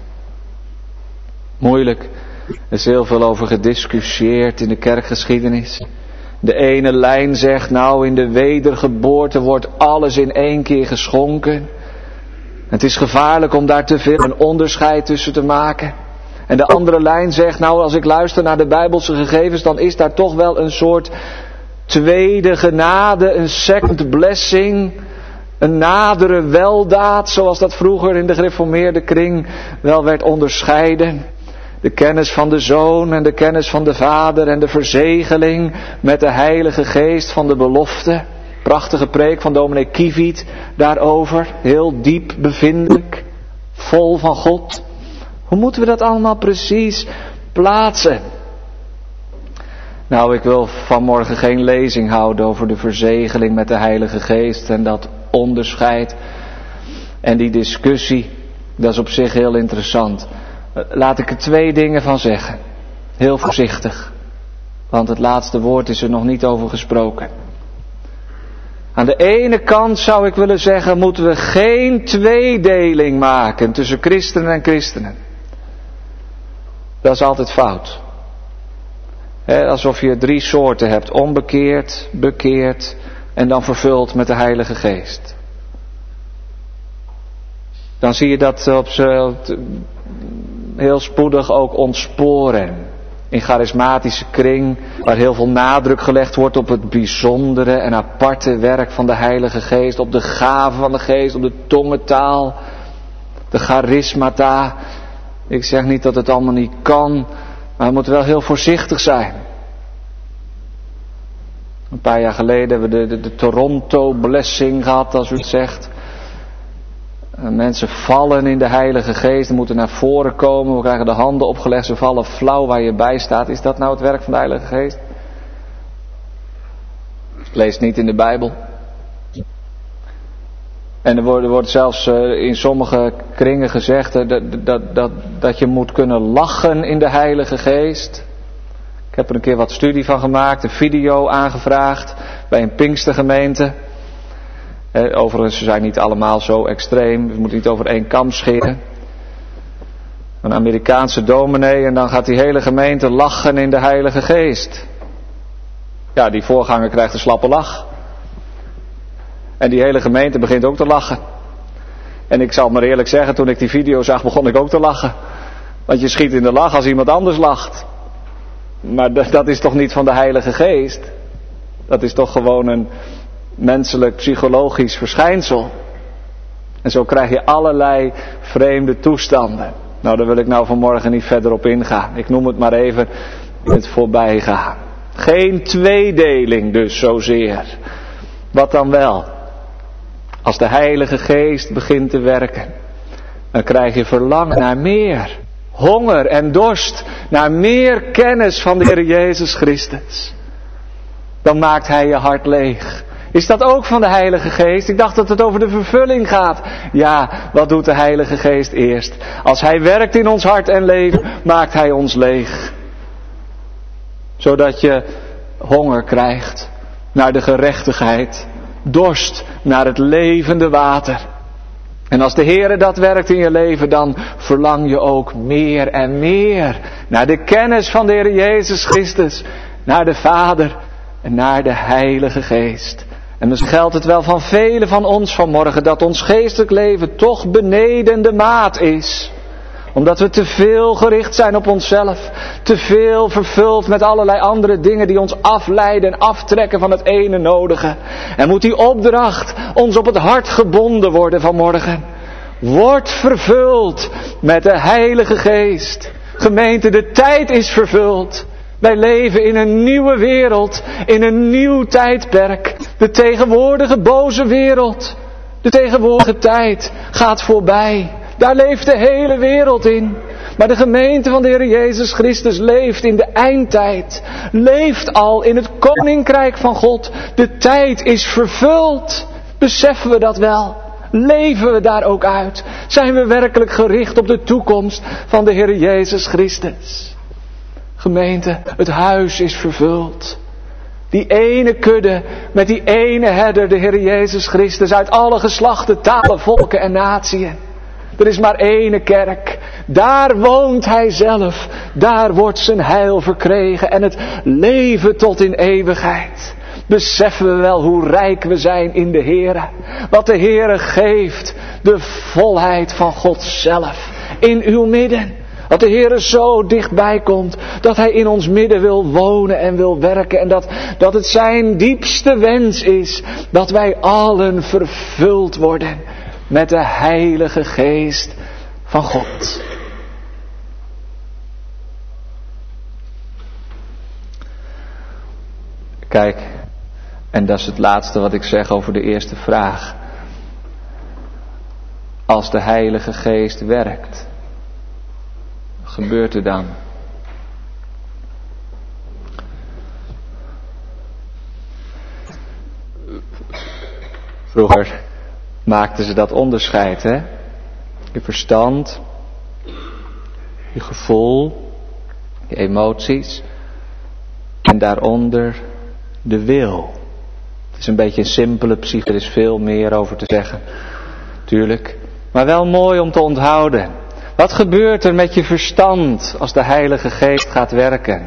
Moeilijk, er is heel veel over gediscussieerd in de kerkgeschiedenis. De ene lijn zegt, nou, in de wedergeboorte wordt alles in één keer geschonken. Het is gevaarlijk om daar te veel een onderscheid tussen te maken. En de andere lijn zegt, nou, als ik luister naar de Bijbelse gegevens, dan is daar toch wel een soort tweede genade, een second blessing, een nadere weldaad, zoals dat vroeger in de gereformeerde kring wel werd onderscheiden. De kennis van de Zoon en de kennis van de Vader en de verzegeling met de Heilige Geest van de belofte. Prachtige preek van dominee Kieviet daarover. Heel diep bevindelijk. Vol van God. Hoe moeten we dat allemaal precies plaatsen? Nou, ik wil vanmorgen geen lezing houden over de verzegeling met de Heilige Geest en dat onderscheid. En die discussie, dat is op zich heel interessant. Laat ik er twee dingen van zeggen. Heel voorzichtig. Want het laatste woord is er nog niet over gesproken. Aan de ene kant zou ik willen zeggen, moeten we geen tweedeling maken tussen christenen en christenen. Dat is altijd fout. He, alsof je drie soorten hebt. Onbekeerd, bekeerd en dan vervuld met de Heilige Geest. Dan zie je dat op z'n heel spoedig ook ontsporen. In charismatische kring, waar heel veel nadruk gelegd wordt op het bijzondere en aparte werk van de Heilige Geest, op de gaven van de Geest, op de tongentaal, de charismata. Ik zeg niet dat het allemaal niet kan, maar we moeten wel heel voorzichtig zijn. Een paar jaar geleden hebben we de, de, de Toronto blessing gehad, als u het zegt. Mensen vallen in de Heilige Geest, ze moeten naar voren komen, we krijgen de handen opgelegd, ze vallen flauw waar je bij staat. Is dat nou het werk van de Heilige Geest? Lees niet in de Bijbel. En er wordt, er wordt zelfs in sommige kringen gezegd dat, dat, dat, dat je moet kunnen lachen in de Heilige Geest. Ik heb er een keer wat studie van gemaakt, een video aangevraagd bij een Pinkstergemeente. Eh, overigens, ze zijn niet allemaal zo extreem. We moeten niet over één kam scheren. Een Amerikaanse dominee en dan gaat die hele gemeente lachen in de Heilige Geest. Ja, die voorganger krijgt een slappe lach. En die hele gemeente begint ook te lachen. En ik zal maar eerlijk zeggen, toen ik die video zag, begon ik ook te lachen. Want je schiet in de lach als iemand anders lacht. Maar d- dat is toch niet van de Heilige Geest? Dat is toch gewoon een menselijk psychologisch verschijnsel? En zo krijg je allerlei vreemde toestanden. Nou, daar wil ik nou vanmorgen niet verder op ingaan. Ik noem het maar even in het voorbijgaan. Geen tweedeling dus zozeer. Wat dan wel? Als de Heilige Geest begint te werken, dan krijg je verlangen naar meer. Honger en dorst naar meer kennis van de Heer Jezus Christus. Dan maakt Hij je hart leeg. Is dat ook van de Heilige Geest? Ik dacht dat het over de vervulling gaat. Ja, wat doet de Heilige Geest eerst? Als Hij werkt in ons hart en leven, maakt Hij ons leeg. Zodat je honger krijgt naar de gerechtigheid. Dorst naar het levende water. En als de Heere dat werkt in je leven, dan verlang je ook meer en meer naar de kennis van de Heer Jezus Christus. Naar de Vader en naar de Heilige Geest. En misschien geldt het wel van velen van ons vanmorgen dat ons geestelijk leven toch beneden de maat is. Omdat we te veel gericht zijn op onszelf. Te veel vervuld met allerlei andere dingen die ons afleiden en aftrekken van het ene nodige. En moet die opdracht ons op het hart gebonden worden vanmorgen. Word vervuld met de Heilige Geest. Gemeente, de tijd is vervuld. Wij leven in een nieuwe wereld, in een nieuw tijdperk. De tegenwoordige boze wereld, de tegenwoordige tijd gaat voorbij. Daar leeft de hele wereld in. Maar de gemeente van de Heer Jezus Christus leeft in de eindtijd. Leeft al in het koninkrijk van God. De tijd is vervuld. Beseffen we dat wel? Leven we daar ook uit? Zijn we werkelijk gericht op de toekomst van de Heer Jezus Christus? Gemeente, het huis is vervuld. Die ene kudde met die ene herder, de Heer Jezus Christus, uit alle geslachten, talen, volken en natieën. Er is maar ene kerk. Daar woont Hij zelf. Daar wordt zijn heil verkregen en het leven tot in eeuwigheid. Beseffen we wel hoe rijk we zijn in de Heere. Wat de Heere geeft, de volheid van God zelf in uw midden. Dat de Heere zo dichtbij komt, dat Hij in ons midden wil wonen en wil werken. En dat, dat het zijn diepste wens is, dat wij allen vervuld worden met de Heilige Geest van God. Kijk, en dat is het laatste wat ik zeg over de eerste vraag. Als de Heilige Geest werkt, wat gebeurt er dan? Vroeger maakten ze dat onderscheid, hè? Je verstand, je gevoel, je emoties en daaronder de wil. Het is een beetje een simpele psyche, er is veel meer over te zeggen, tuurlijk. Maar wel mooi om te onthouden. Wat gebeurt er met je verstand als de Heilige Geest gaat werken?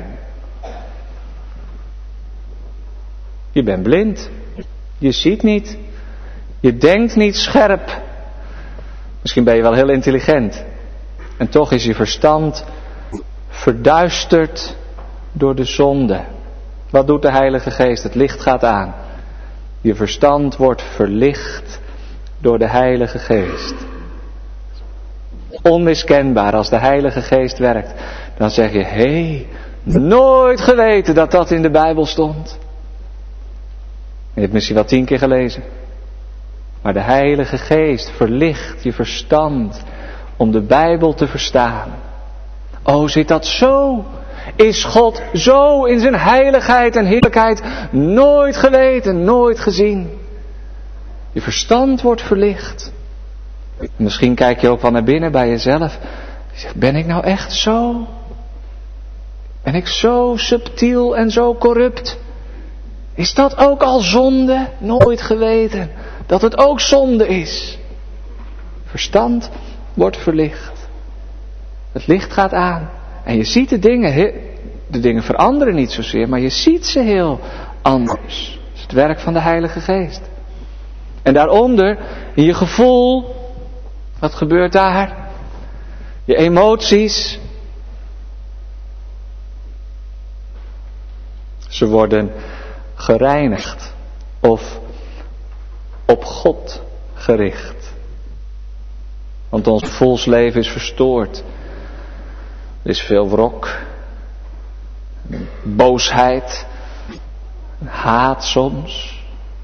Je bent blind. Je ziet niet. Je denkt niet scherp. Misschien ben je wel heel intelligent. En toch is je verstand verduisterd door de zonde. Wat doet de Heilige Geest? Het licht gaat aan. Je verstand wordt verlicht door de Heilige Geest. Onmiskenbaar als de Heilige Geest werkt. Dan zeg je, hé, hey, nooit geweten dat dat in de Bijbel stond. Je hebt het misschien wel tien keer gelezen. Maar de Heilige Geest verlicht je verstand om de Bijbel te verstaan. Oh, zit dat zo? Is God zo in zijn heiligheid en heerlijkheid nooit geweten, nooit gezien? Je verstand wordt verlicht. Misschien kijk je ook wel naar binnen bij jezelf. Je zegt, ben ik nou echt zo? Ben ik zo subtiel en zo corrupt? Is dat ook al zonde? Nooit geweten dat het ook zonde is. Verstand wordt verlicht. Het licht gaat aan. En je ziet de dingen, de dingen veranderen niet zozeer, maar je ziet ze heel anders. Het is het werk van de Heilige Geest. En daaronder, in je gevoel, wat gebeurt daar? Je emoties. Ze worden gereinigd of op God gericht. Want ons gevoelsleven is verstoord. Er is veel wrok, boosheid, haat soms,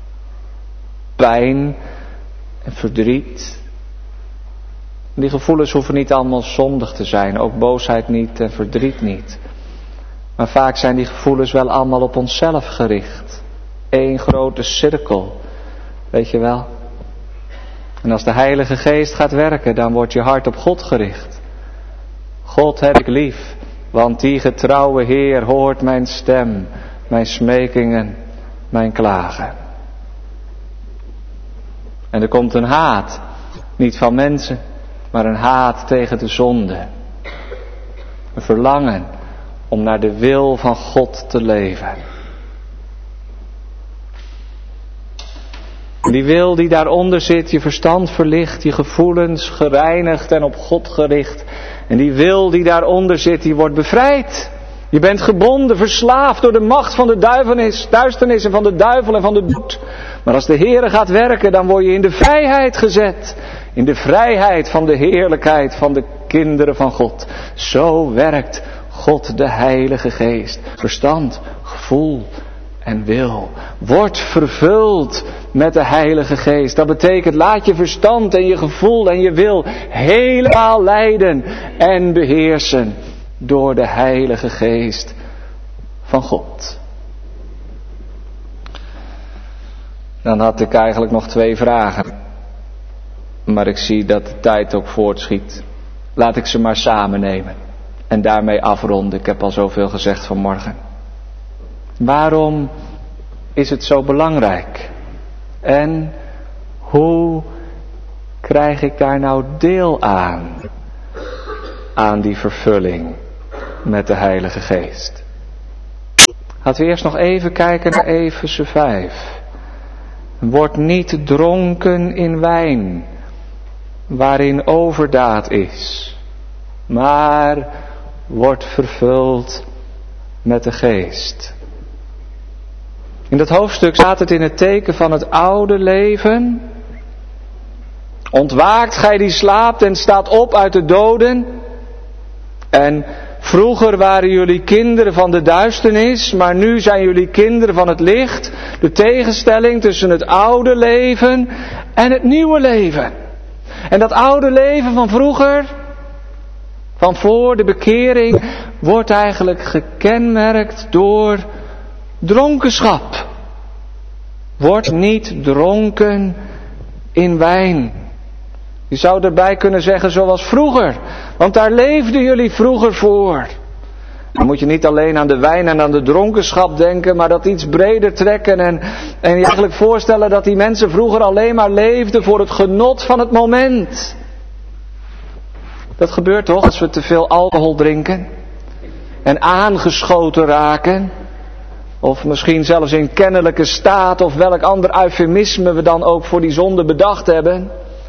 pijn en verdriet. Die gevoelens hoeven niet allemaal zondig te zijn, ook boosheid niet en verdriet niet. Maar vaak zijn die gevoelens wel allemaal op onszelf gericht. Eén grote cirkel, weet je wel. En als de Heilige Geest gaat werken, dan wordt je hart op God gericht. God heb ik lief, want die getrouwe Heer hoort mijn stem, mijn smekingen, mijn klagen. En er komt een haat, niet van mensen, maar een haat tegen de zonde. Een verlangen om naar de wil van God te leven. Die wil die daaronder zit, je verstand verlicht, je gevoelens gereinigd en op God gericht. En die wil die daaronder zit, die wordt bevrijd. Je bent gebonden, verslaafd door de macht van de duisternis, duisternis en van de duivel en van de dood. Maar als de Heere gaat werken, dan word je in de vrijheid gezet. In de vrijheid van de heerlijkheid van de kinderen van God. Zo werkt God de Heilige Geest. Verstand, gevoel en wil. Word vervuld met de Heilige Geest. Dat betekent, laat je verstand en je gevoel en je wil helemaal leiden en beheersen door de Heilige Geest van God. Dan had ik eigenlijk nog twee vragen. Maar ik zie dat de tijd ook voortschiet. Laat ik ze maar samen nemen. En daarmee afronden. Ik heb al zoveel gezegd vanmorgen. Waarom is het zo belangrijk? En hoe krijg ik daar nou deel aan? Aan die vervulling met de Heilige Geest. Laten we eerst nog even kijken naar Efeze vijf. Word niet dronken in wijn, waarin overdaad is, maar word vervuld met de Geest. In dat hoofdstuk staat het in het teken van het oude leven. Ontwaakt gij die slaapt en staat op uit de doden. En vroeger waren jullie kinderen van de duisternis, maar nu zijn jullie kinderen van het licht. De tegenstelling tussen het oude leven en het nieuwe leven. En dat oude leven van vroeger, van voor de bekering, wordt eigenlijk gekenmerkt door dronkenschap. Word niet dronken in wijn. Je zou erbij kunnen zeggen zoals vroeger. Want daar leefden jullie vroeger voor. Dan moet je niet alleen aan de wijn en aan de dronkenschap denken, maar dat iets breder trekken. En, en je eigenlijk voorstellen dat die mensen vroeger alleen maar leefden voor het genot van het moment. Dat gebeurt toch als we te veel alcohol drinken. En aangeschoten raken. Of misschien zelfs in kennelijke staat of welk ander eufemisme we dan ook voor die zonde bedacht hebben.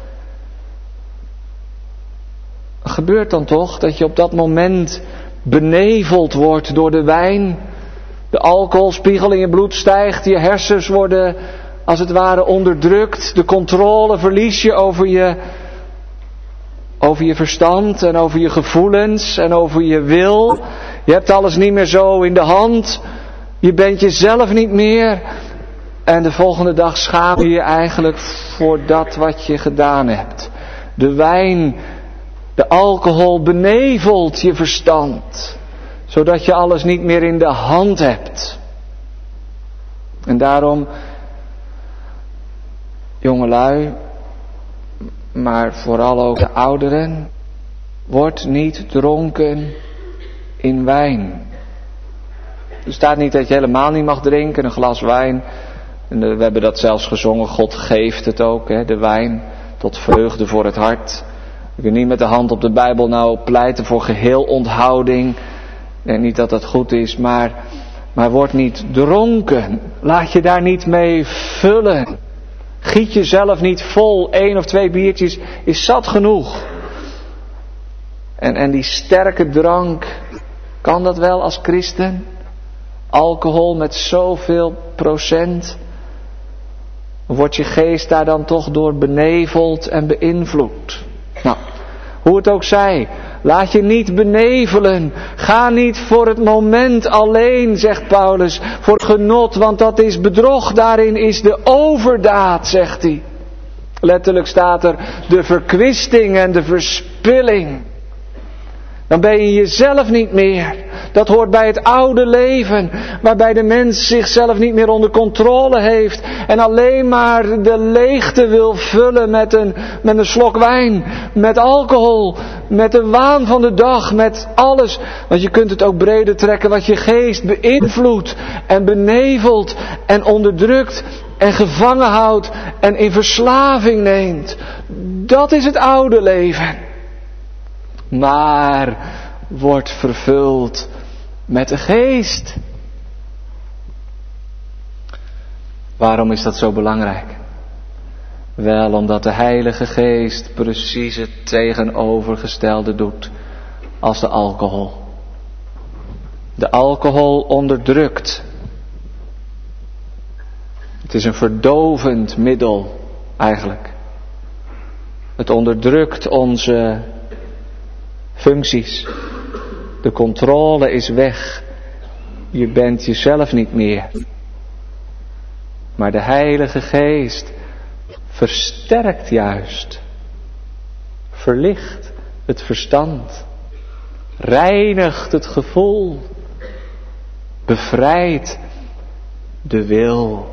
Gebeurt dan toch dat je op dat moment beneveld wordt door de wijn. De alcoholspiegel in je bloed stijgt. Je hersens worden als het ware onderdrukt. De controle verlies je over je, over je verstand en over je gevoelens en over je wil. Je hebt alles niet meer zo in de hand. Je bent jezelf niet meer. En de volgende dag schaam je je eigenlijk voor dat wat je gedaan hebt. De wijn, de alcohol benevelt je verstand. Zodat je alles niet meer in de hand hebt. En daarom, jongelui, maar vooral ook de ouderen, word niet dronken in wijn. Er staat niet dat je helemaal niet mag drinken, een glas wijn. En we hebben dat zelfs gezongen, God geeft het ook, hè, de wijn, tot vreugde voor het hart. Je kunt niet met de hand op de Bijbel nou pleiten voor geheel onthouding. Ik denk niet dat dat goed is, maar, maar word niet dronken. Laat je daar niet mee vullen. Giet jezelf niet vol, één of twee biertjes is zat genoeg. En, en die sterke drank, kan dat wel als christen? alcohol met zoveel procent. Wordt je geest daar dan toch door beneveld en beïnvloed? Nou, hoe het ook zij, laat je niet benevelen. Ga niet voor het moment alleen, zegt Paulus, voor het genot, want dat is bedrog. Daarin is de overdaad, zegt hij. Letterlijk staat er de verkwisting en de verspilling. Dan ben je jezelf niet meer. Dat hoort bij het oude leven, waarbij de mens zichzelf niet meer onder controle heeft en alleen maar de leegte wil vullen met een, met een slok wijn, met alcohol, met de waan van de dag, met alles. Want je kunt het ook breder trekken, wat je geest beïnvloedt en benevelt en onderdrukt en gevangen houdt en in verslaving neemt. Dat is het oude leven. Maar wordt vervuld met de geest. Waarom is dat zo belangrijk? Wel, omdat de Heilige Geest precies het tegenovergestelde doet als de alcohol. De alcohol onderdrukt. Het is een verdovend middel eigenlijk. Het onderdrukt onze functies. De controle is weg. Je bent jezelf niet meer. Maar de Heilige Geest versterkt juist. Verlicht het verstand. Reinigt het gevoel. Bevrijdt de wil.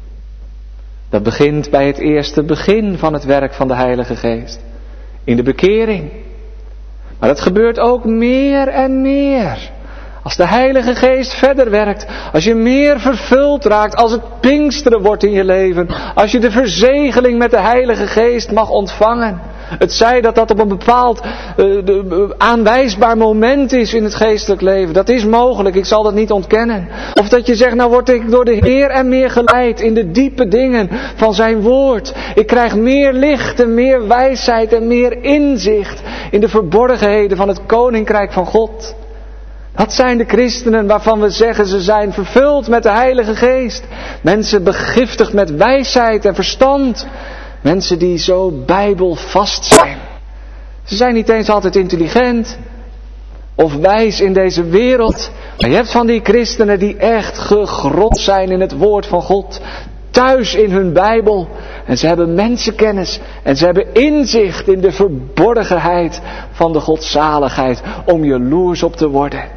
Dat begint bij het eerste begin van het werk van de Heilige Geest. In de bekering. Maar dat gebeurt ook meer en meer. Als de Heilige Geest verder werkt. Als je meer vervuld raakt. Als het Pinksteren wordt in je leven. Als je de verzegeling met de Heilige Geest mag ontvangen. Het zij dat dat op een bepaald uh, de, aanwijsbaar moment is in het geestelijk leven. Dat is mogelijk, ik zal dat niet ontkennen. Of dat je zegt, nou word ik door de Heer en meer geleid in de diepe dingen van zijn woord. Ik krijg meer licht en meer wijsheid en meer inzicht in de verborgenheden van het Koninkrijk van God. Dat zijn de christenen waarvan we zeggen ze zijn vervuld met de Heilige Geest. Mensen begiftigd met wijsheid en verstand. Mensen die zo bijbelvast zijn. Ze zijn niet eens altijd intelligent of wijs in deze wereld. Maar je hebt van die christenen die echt gegrond zijn in het woord van God. Thuis in hun Bijbel. En ze hebben mensenkennis. En ze hebben inzicht in de verborgenheid van de godzaligheid. Om jaloers op te worden.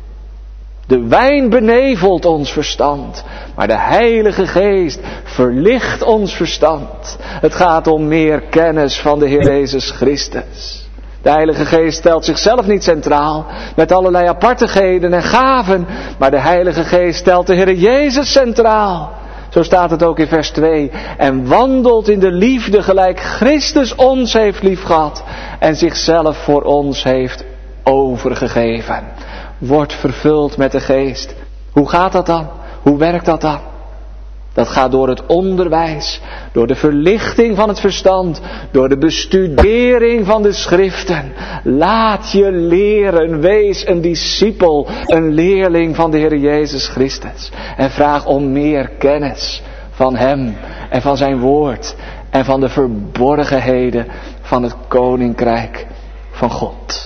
De wijn benevelt ons verstand, maar de Heilige Geest verlicht ons verstand. Het gaat om meer kennis van de Heer Jezus Christus. De Heilige Geest stelt zichzelf niet centraal met allerlei apartigheden en gaven, maar de Heilige Geest stelt de Heer Jezus centraal. Zo staat het ook in vers twee. En wandelt in de liefde gelijk Christus ons heeft liefgehad en zichzelf voor ons heeft overgegeven. Wordt vervuld met de Geest. Hoe gaat dat dan? Hoe werkt dat dan? Dat gaat door het onderwijs, door de verlichting van het verstand, door de bestudering van de schriften. Laat je leren, wees een discipel, een leerling van de Heer Jezus Christus. En vraag om meer kennis van Hem en van zijn woord en van de verborgenheden van het Koninkrijk van God.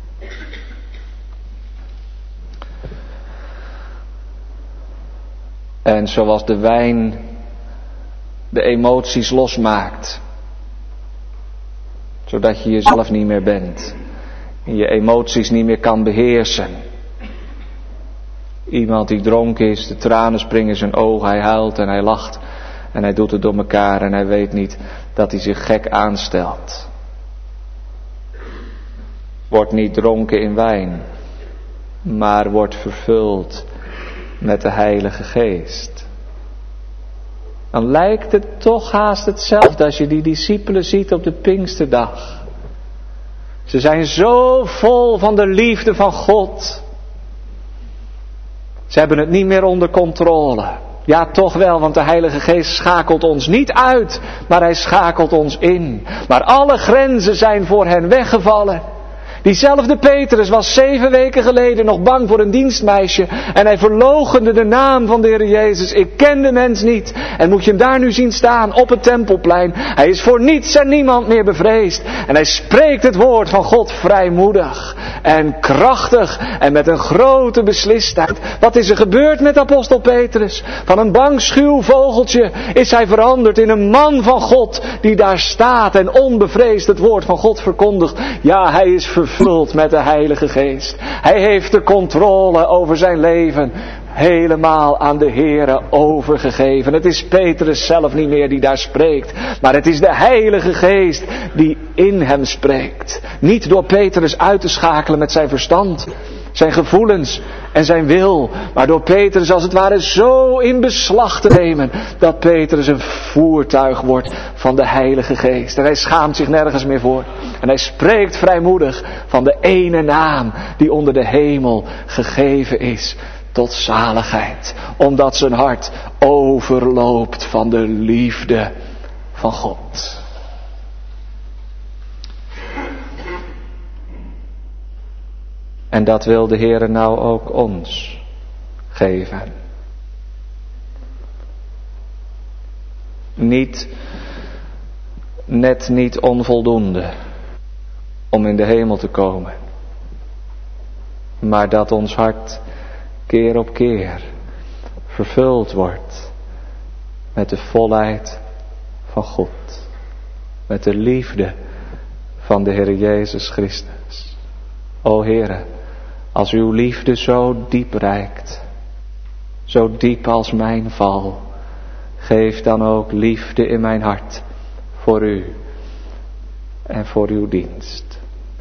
En zoals de wijn de emoties losmaakt. Zodat je jezelf niet meer bent. En je emoties niet meer kan beheersen. Iemand die dronken is, de tranen springen in zijn ogen, hij huilt en hij lacht. En hij doet het door elkaar en hij weet niet dat hij zich gek aanstelt. Wordt niet dronken in wijn, maar wordt vervuld met de Heilige Geest. Dan lijkt het toch haast hetzelfde als je die discipelen ziet op de Pinksterdag. Ze zijn zo vol van de liefde van God. Ze hebben het niet meer onder controle. Ja, toch wel, want de Heilige Geest schakelt ons niet uit, maar hij schakelt ons in. Maar alle grenzen zijn voor hen weggevallen. Diezelfde Petrus was zeven weken geleden nog bang voor een dienstmeisje. En hij verloochende de naam van de Heer Jezus. Ik ken de mens niet. En moet je hem daar nu zien staan op het Tempelplein. Hij is voor niets en niemand meer bevreesd. En hij spreekt het woord van God vrijmoedig. En krachtig. En met een grote beslistheid. Wat is er gebeurd met apostel Petrus? Van een bang schuw vogeltje is hij veranderd in een man van God. Die daar staat en onbevreesd het woord van God verkondigt. Ja, hij is vervuld met de Heilige Geest. Hij heeft de controle over zijn leven helemaal aan de Heere overgegeven. Het is Petrus zelf niet meer die daar spreekt, maar het is de Heilige Geest die in hem spreekt. Niet door Petrus uit te schakelen met zijn verstand, zijn gevoelens en zijn wil, maar door Petrus als het ware zo in beslag te nemen dat Petrus een voertuig wordt van de Heilige Geest. En hij schaamt zich nergens meer voor. En hij spreekt vrijmoedig van de ene naam die onder de hemel gegeven is tot zaligheid, omdat zijn hart overloopt van de liefde van God. En dat wil de Heere nou ook ons geven. Niet, net niet onvoldoende om in de hemel te komen. Maar dat ons hart keer op keer vervuld wordt met de volheid van God. Met de liefde van de Heer Jezus Christus. O Heere, als uw liefde zo diep reikt, zo diep als mijn val, geef dan ook liefde in mijn hart voor u en voor uw dienst.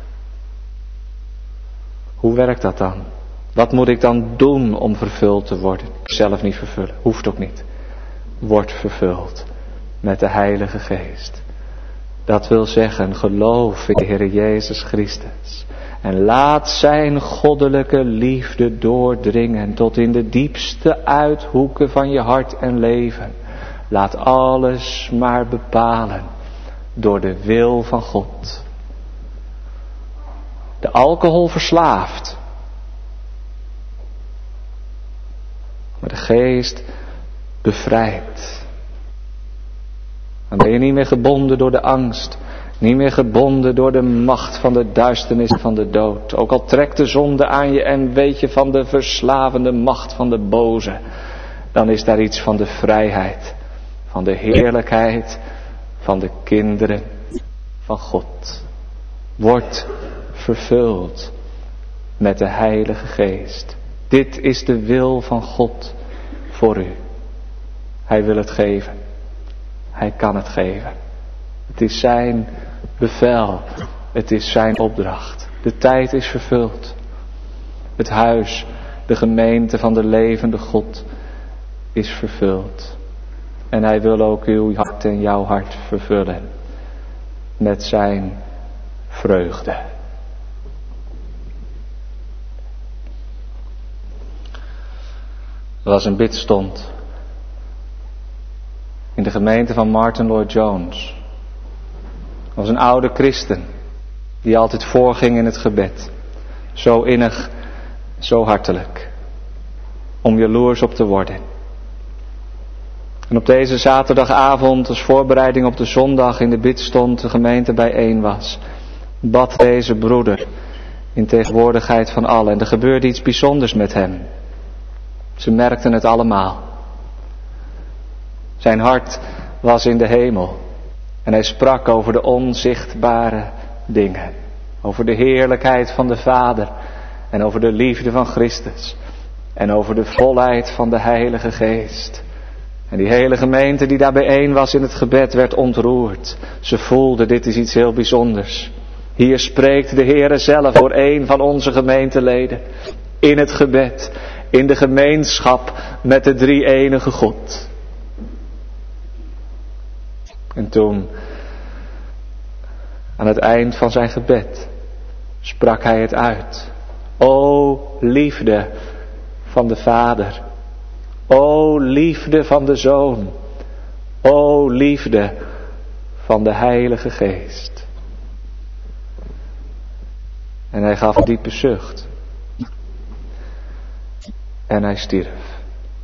Hoe werkt dat dan? Wat moet ik dan doen om vervuld te worden? Zelf niet vervullen, hoeft ook niet. Word vervuld met de Heilige Geest. Dat wil zeggen, geloof in de Heer Jezus Christus. En laat zijn goddelijke liefde doordringen tot in de diepste uithoeken van je hart en leven. Laat alles maar bepalen door de wil van God. De alcohol verslaaft. Maar de geest bevrijdt. Dan ben je niet meer gebonden door de angst. Niet meer gebonden door de macht van de duisternis van de dood. Ook al trekt de zonde aan je en weet je van de verslavende macht van de boze. Dan is daar iets van de vrijheid. Van de heerlijkheid van de kinderen van God. Word vervuld met de Heilige Geest. Dit is de wil van God voor u. Hij wil het geven. Hij kan het geven. Het is zijn bevel. Het is zijn opdracht. De tijd is vervuld. Het huis, de gemeente van de levende God is vervuld. En hij wil ook uw hart en jouw hart vervullen met zijn vreugde. Er was een bidstond in de gemeente van Martin Lloyd-Jones. Er was een oude christen die altijd voorging in het gebed. Zo innig, zo hartelijk. Om jaloers op te worden. En op deze zaterdagavond, als voorbereiding op de zondag in de bidstond, de gemeente bijeen was, bad deze broeder in tegenwoordigheid van allen. En er gebeurde iets bijzonders met hem. Ze merkten het allemaal. Zijn hart was in de hemel. En hij sprak over de onzichtbare dingen. Over de heerlijkheid van de Vader. En over de liefde van Christus. En over de volheid van de Heilige Geest. En die hele gemeente die daar bijeen was in het gebed werd ontroerd. Ze voelden, dit is iets heel bijzonders. Hier spreekt de Heere zelf voor een van onze gemeenteleden. In het gebed. In de gemeenschap met de drie-enige God. En toen, aan het eind van zijn gebed, sprak hij het uit. O liefde van de Vader. O liefde van de Zoon. O liefde van de Heilige Geest. En hij gaf een diepe zucht. En hij stierf.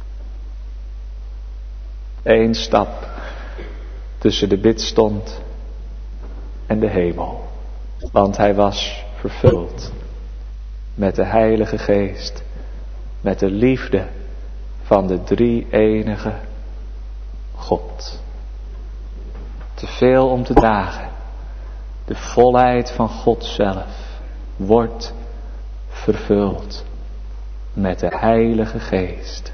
Eén stap tussen de bidstond en de hemel. Want hij was vervuld met de Heilige Geest, met de liefde van de drie-enige God. Te veel om te dragen. De volheid van God zelf wordt vervuld met de Heilige Geest.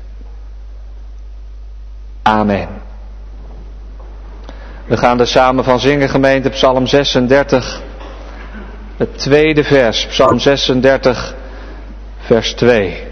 Amen. We gaan er samen van zingen, gemeente, Psalm zesendertig, het tweede vers, Psalm zesendertig, vers twee.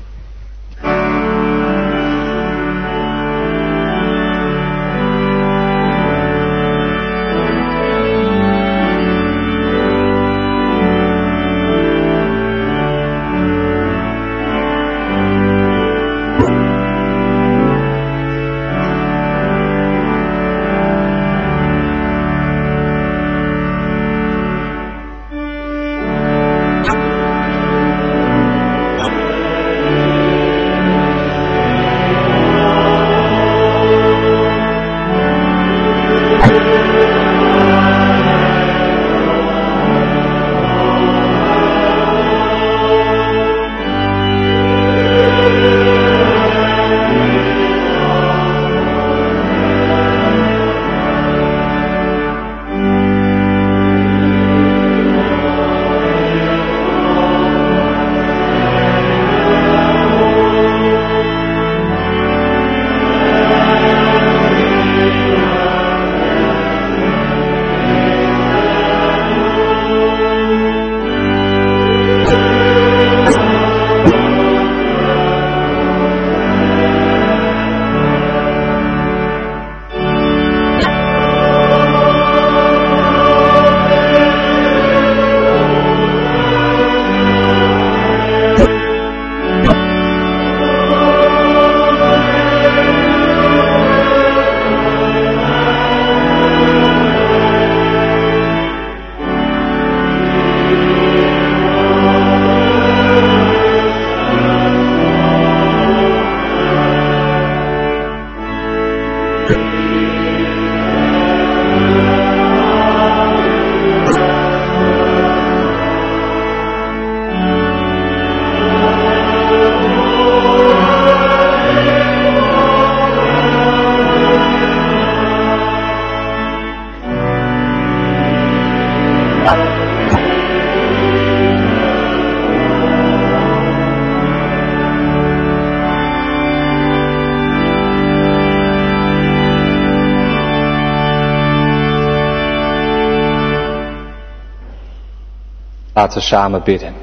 Laten we samen bidden.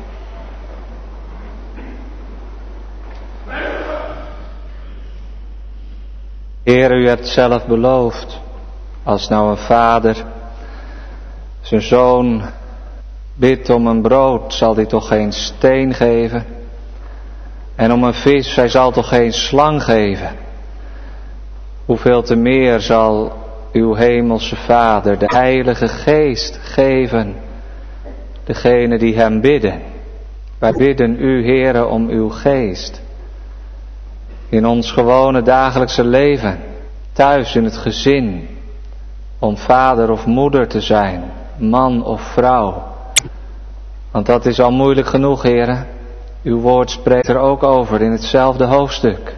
Heer, u hebt zelf beloofd, als nou een vader zijn zoon bidt om een brood, zal hij toch geen steen geven? En om een vis, hij zal toch geen slang geven? Hoeveel te meer zal uw hemelse Vader de Heilige Geest geven, degene die hem bidden. Wij bidden u, Heere, om uw geest. In ons gewone dagelijkse leven, thuis in het gezin, om vader of moeder te zijn, man of vrouw. Want dat is al moeilijk genoeg, Heere. Uw woord spreekt er ook over in hetzelfde hoofdstuk.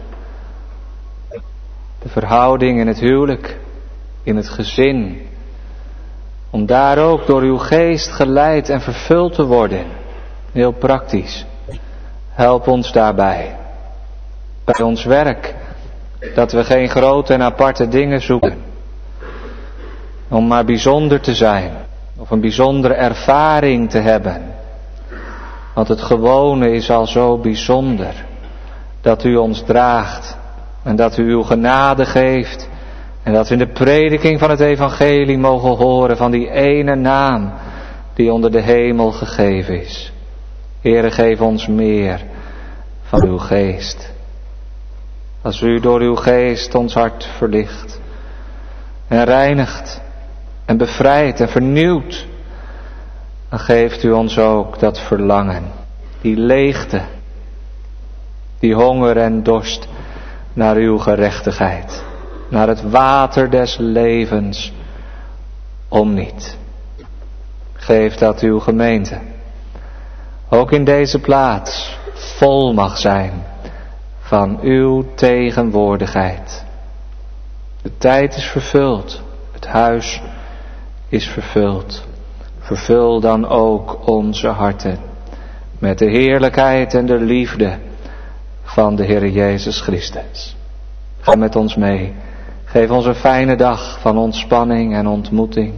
De verhouding in het huwelijk, in het gezin. Om daar ook door uw geest geleid en vervuld te worden. Heel praktisch. Help ons daarbij. Bij ons werk. Dat we geen grote en aparte dingen zoeken. Om maar bijzonder te zijn. Of een bijzondere ervaring te hebben. Want het gewone is al zo bijzonder. Dat u ons draagt. En dat u uw genade geeft. En dat we in de prediking van het evangelie mogen horen van die ene naam die onder de hemel gegeven is. Heere, geef ons meer van uw geest. Als u door uw geest ons hart verlicht en reinigt en bevrijdt en vernieuwt, dan geeft u ons ook dat verlangen, die leegte, die honger en dorst naar uw gerechtigheid, naar het water des levens om niet. Geef dat uw gemeente ook in deze plaats vol mag zijn van uw tegenwoordigheid. De tijd is vervuld, het huis is vervuld. Vervul dan ook onze harten met de heerlijkheid en de liefde van de Heer Jezus Christus. Ga met ons mee. Geef ons een fijne dag van ontspanning en ontmoeting.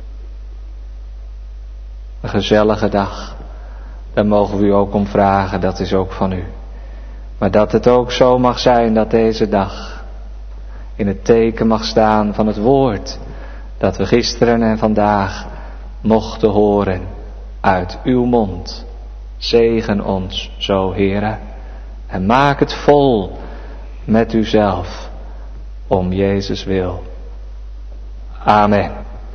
Een gezellige dag. Daar mogen we u ook om vragen, dat is ook van u. Maar dat het ook zo mag zijn dat deze dag in het teken mag staan van het woord dat we gisteren en vandaag mochten horen uit uw mond. Zegen ons zo, Heere, en maak het vol met uzelf om Jezus wil. Amen.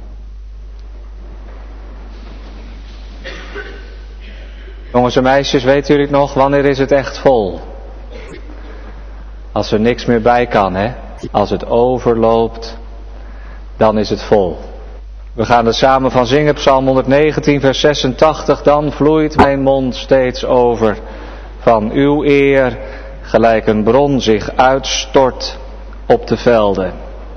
Jongens en meisjes, weten jullie het nog? Wanneer is het echt vol? Als er niks meer bij kan, hè? Als het overloopt, dan is het vol. We gaan er samen van zingen, Psalm honderdnegentien, vers zesentachtig. Dan vloeit mijn mond steeds over van uw eer, gelijk een bron zich uitstort op de velden.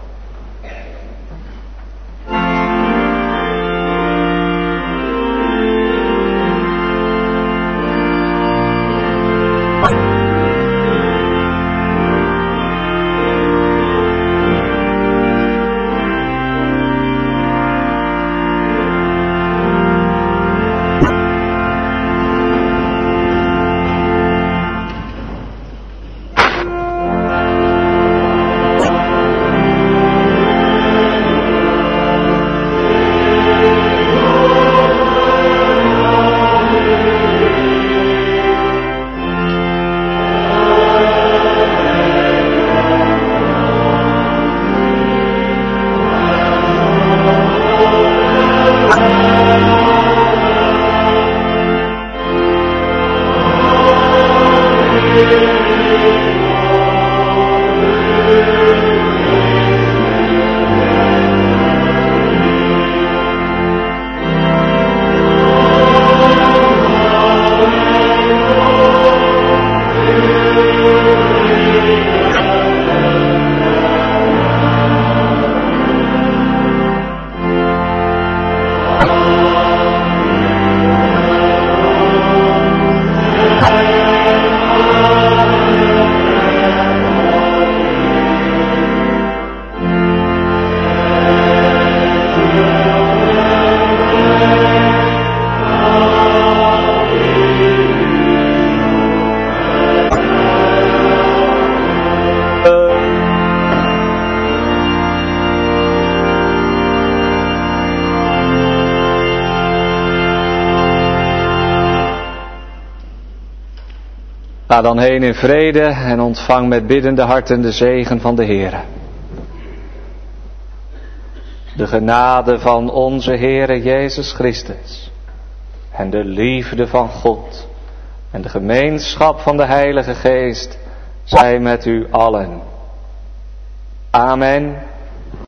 Ga dan heen in vrede en ontvang met biddende harten de zegen van de Heere. De genade van onze Heere Jezus Christus en de liefde van God en de gemeenschap van de Heilige Geest zij met u allen. Amen.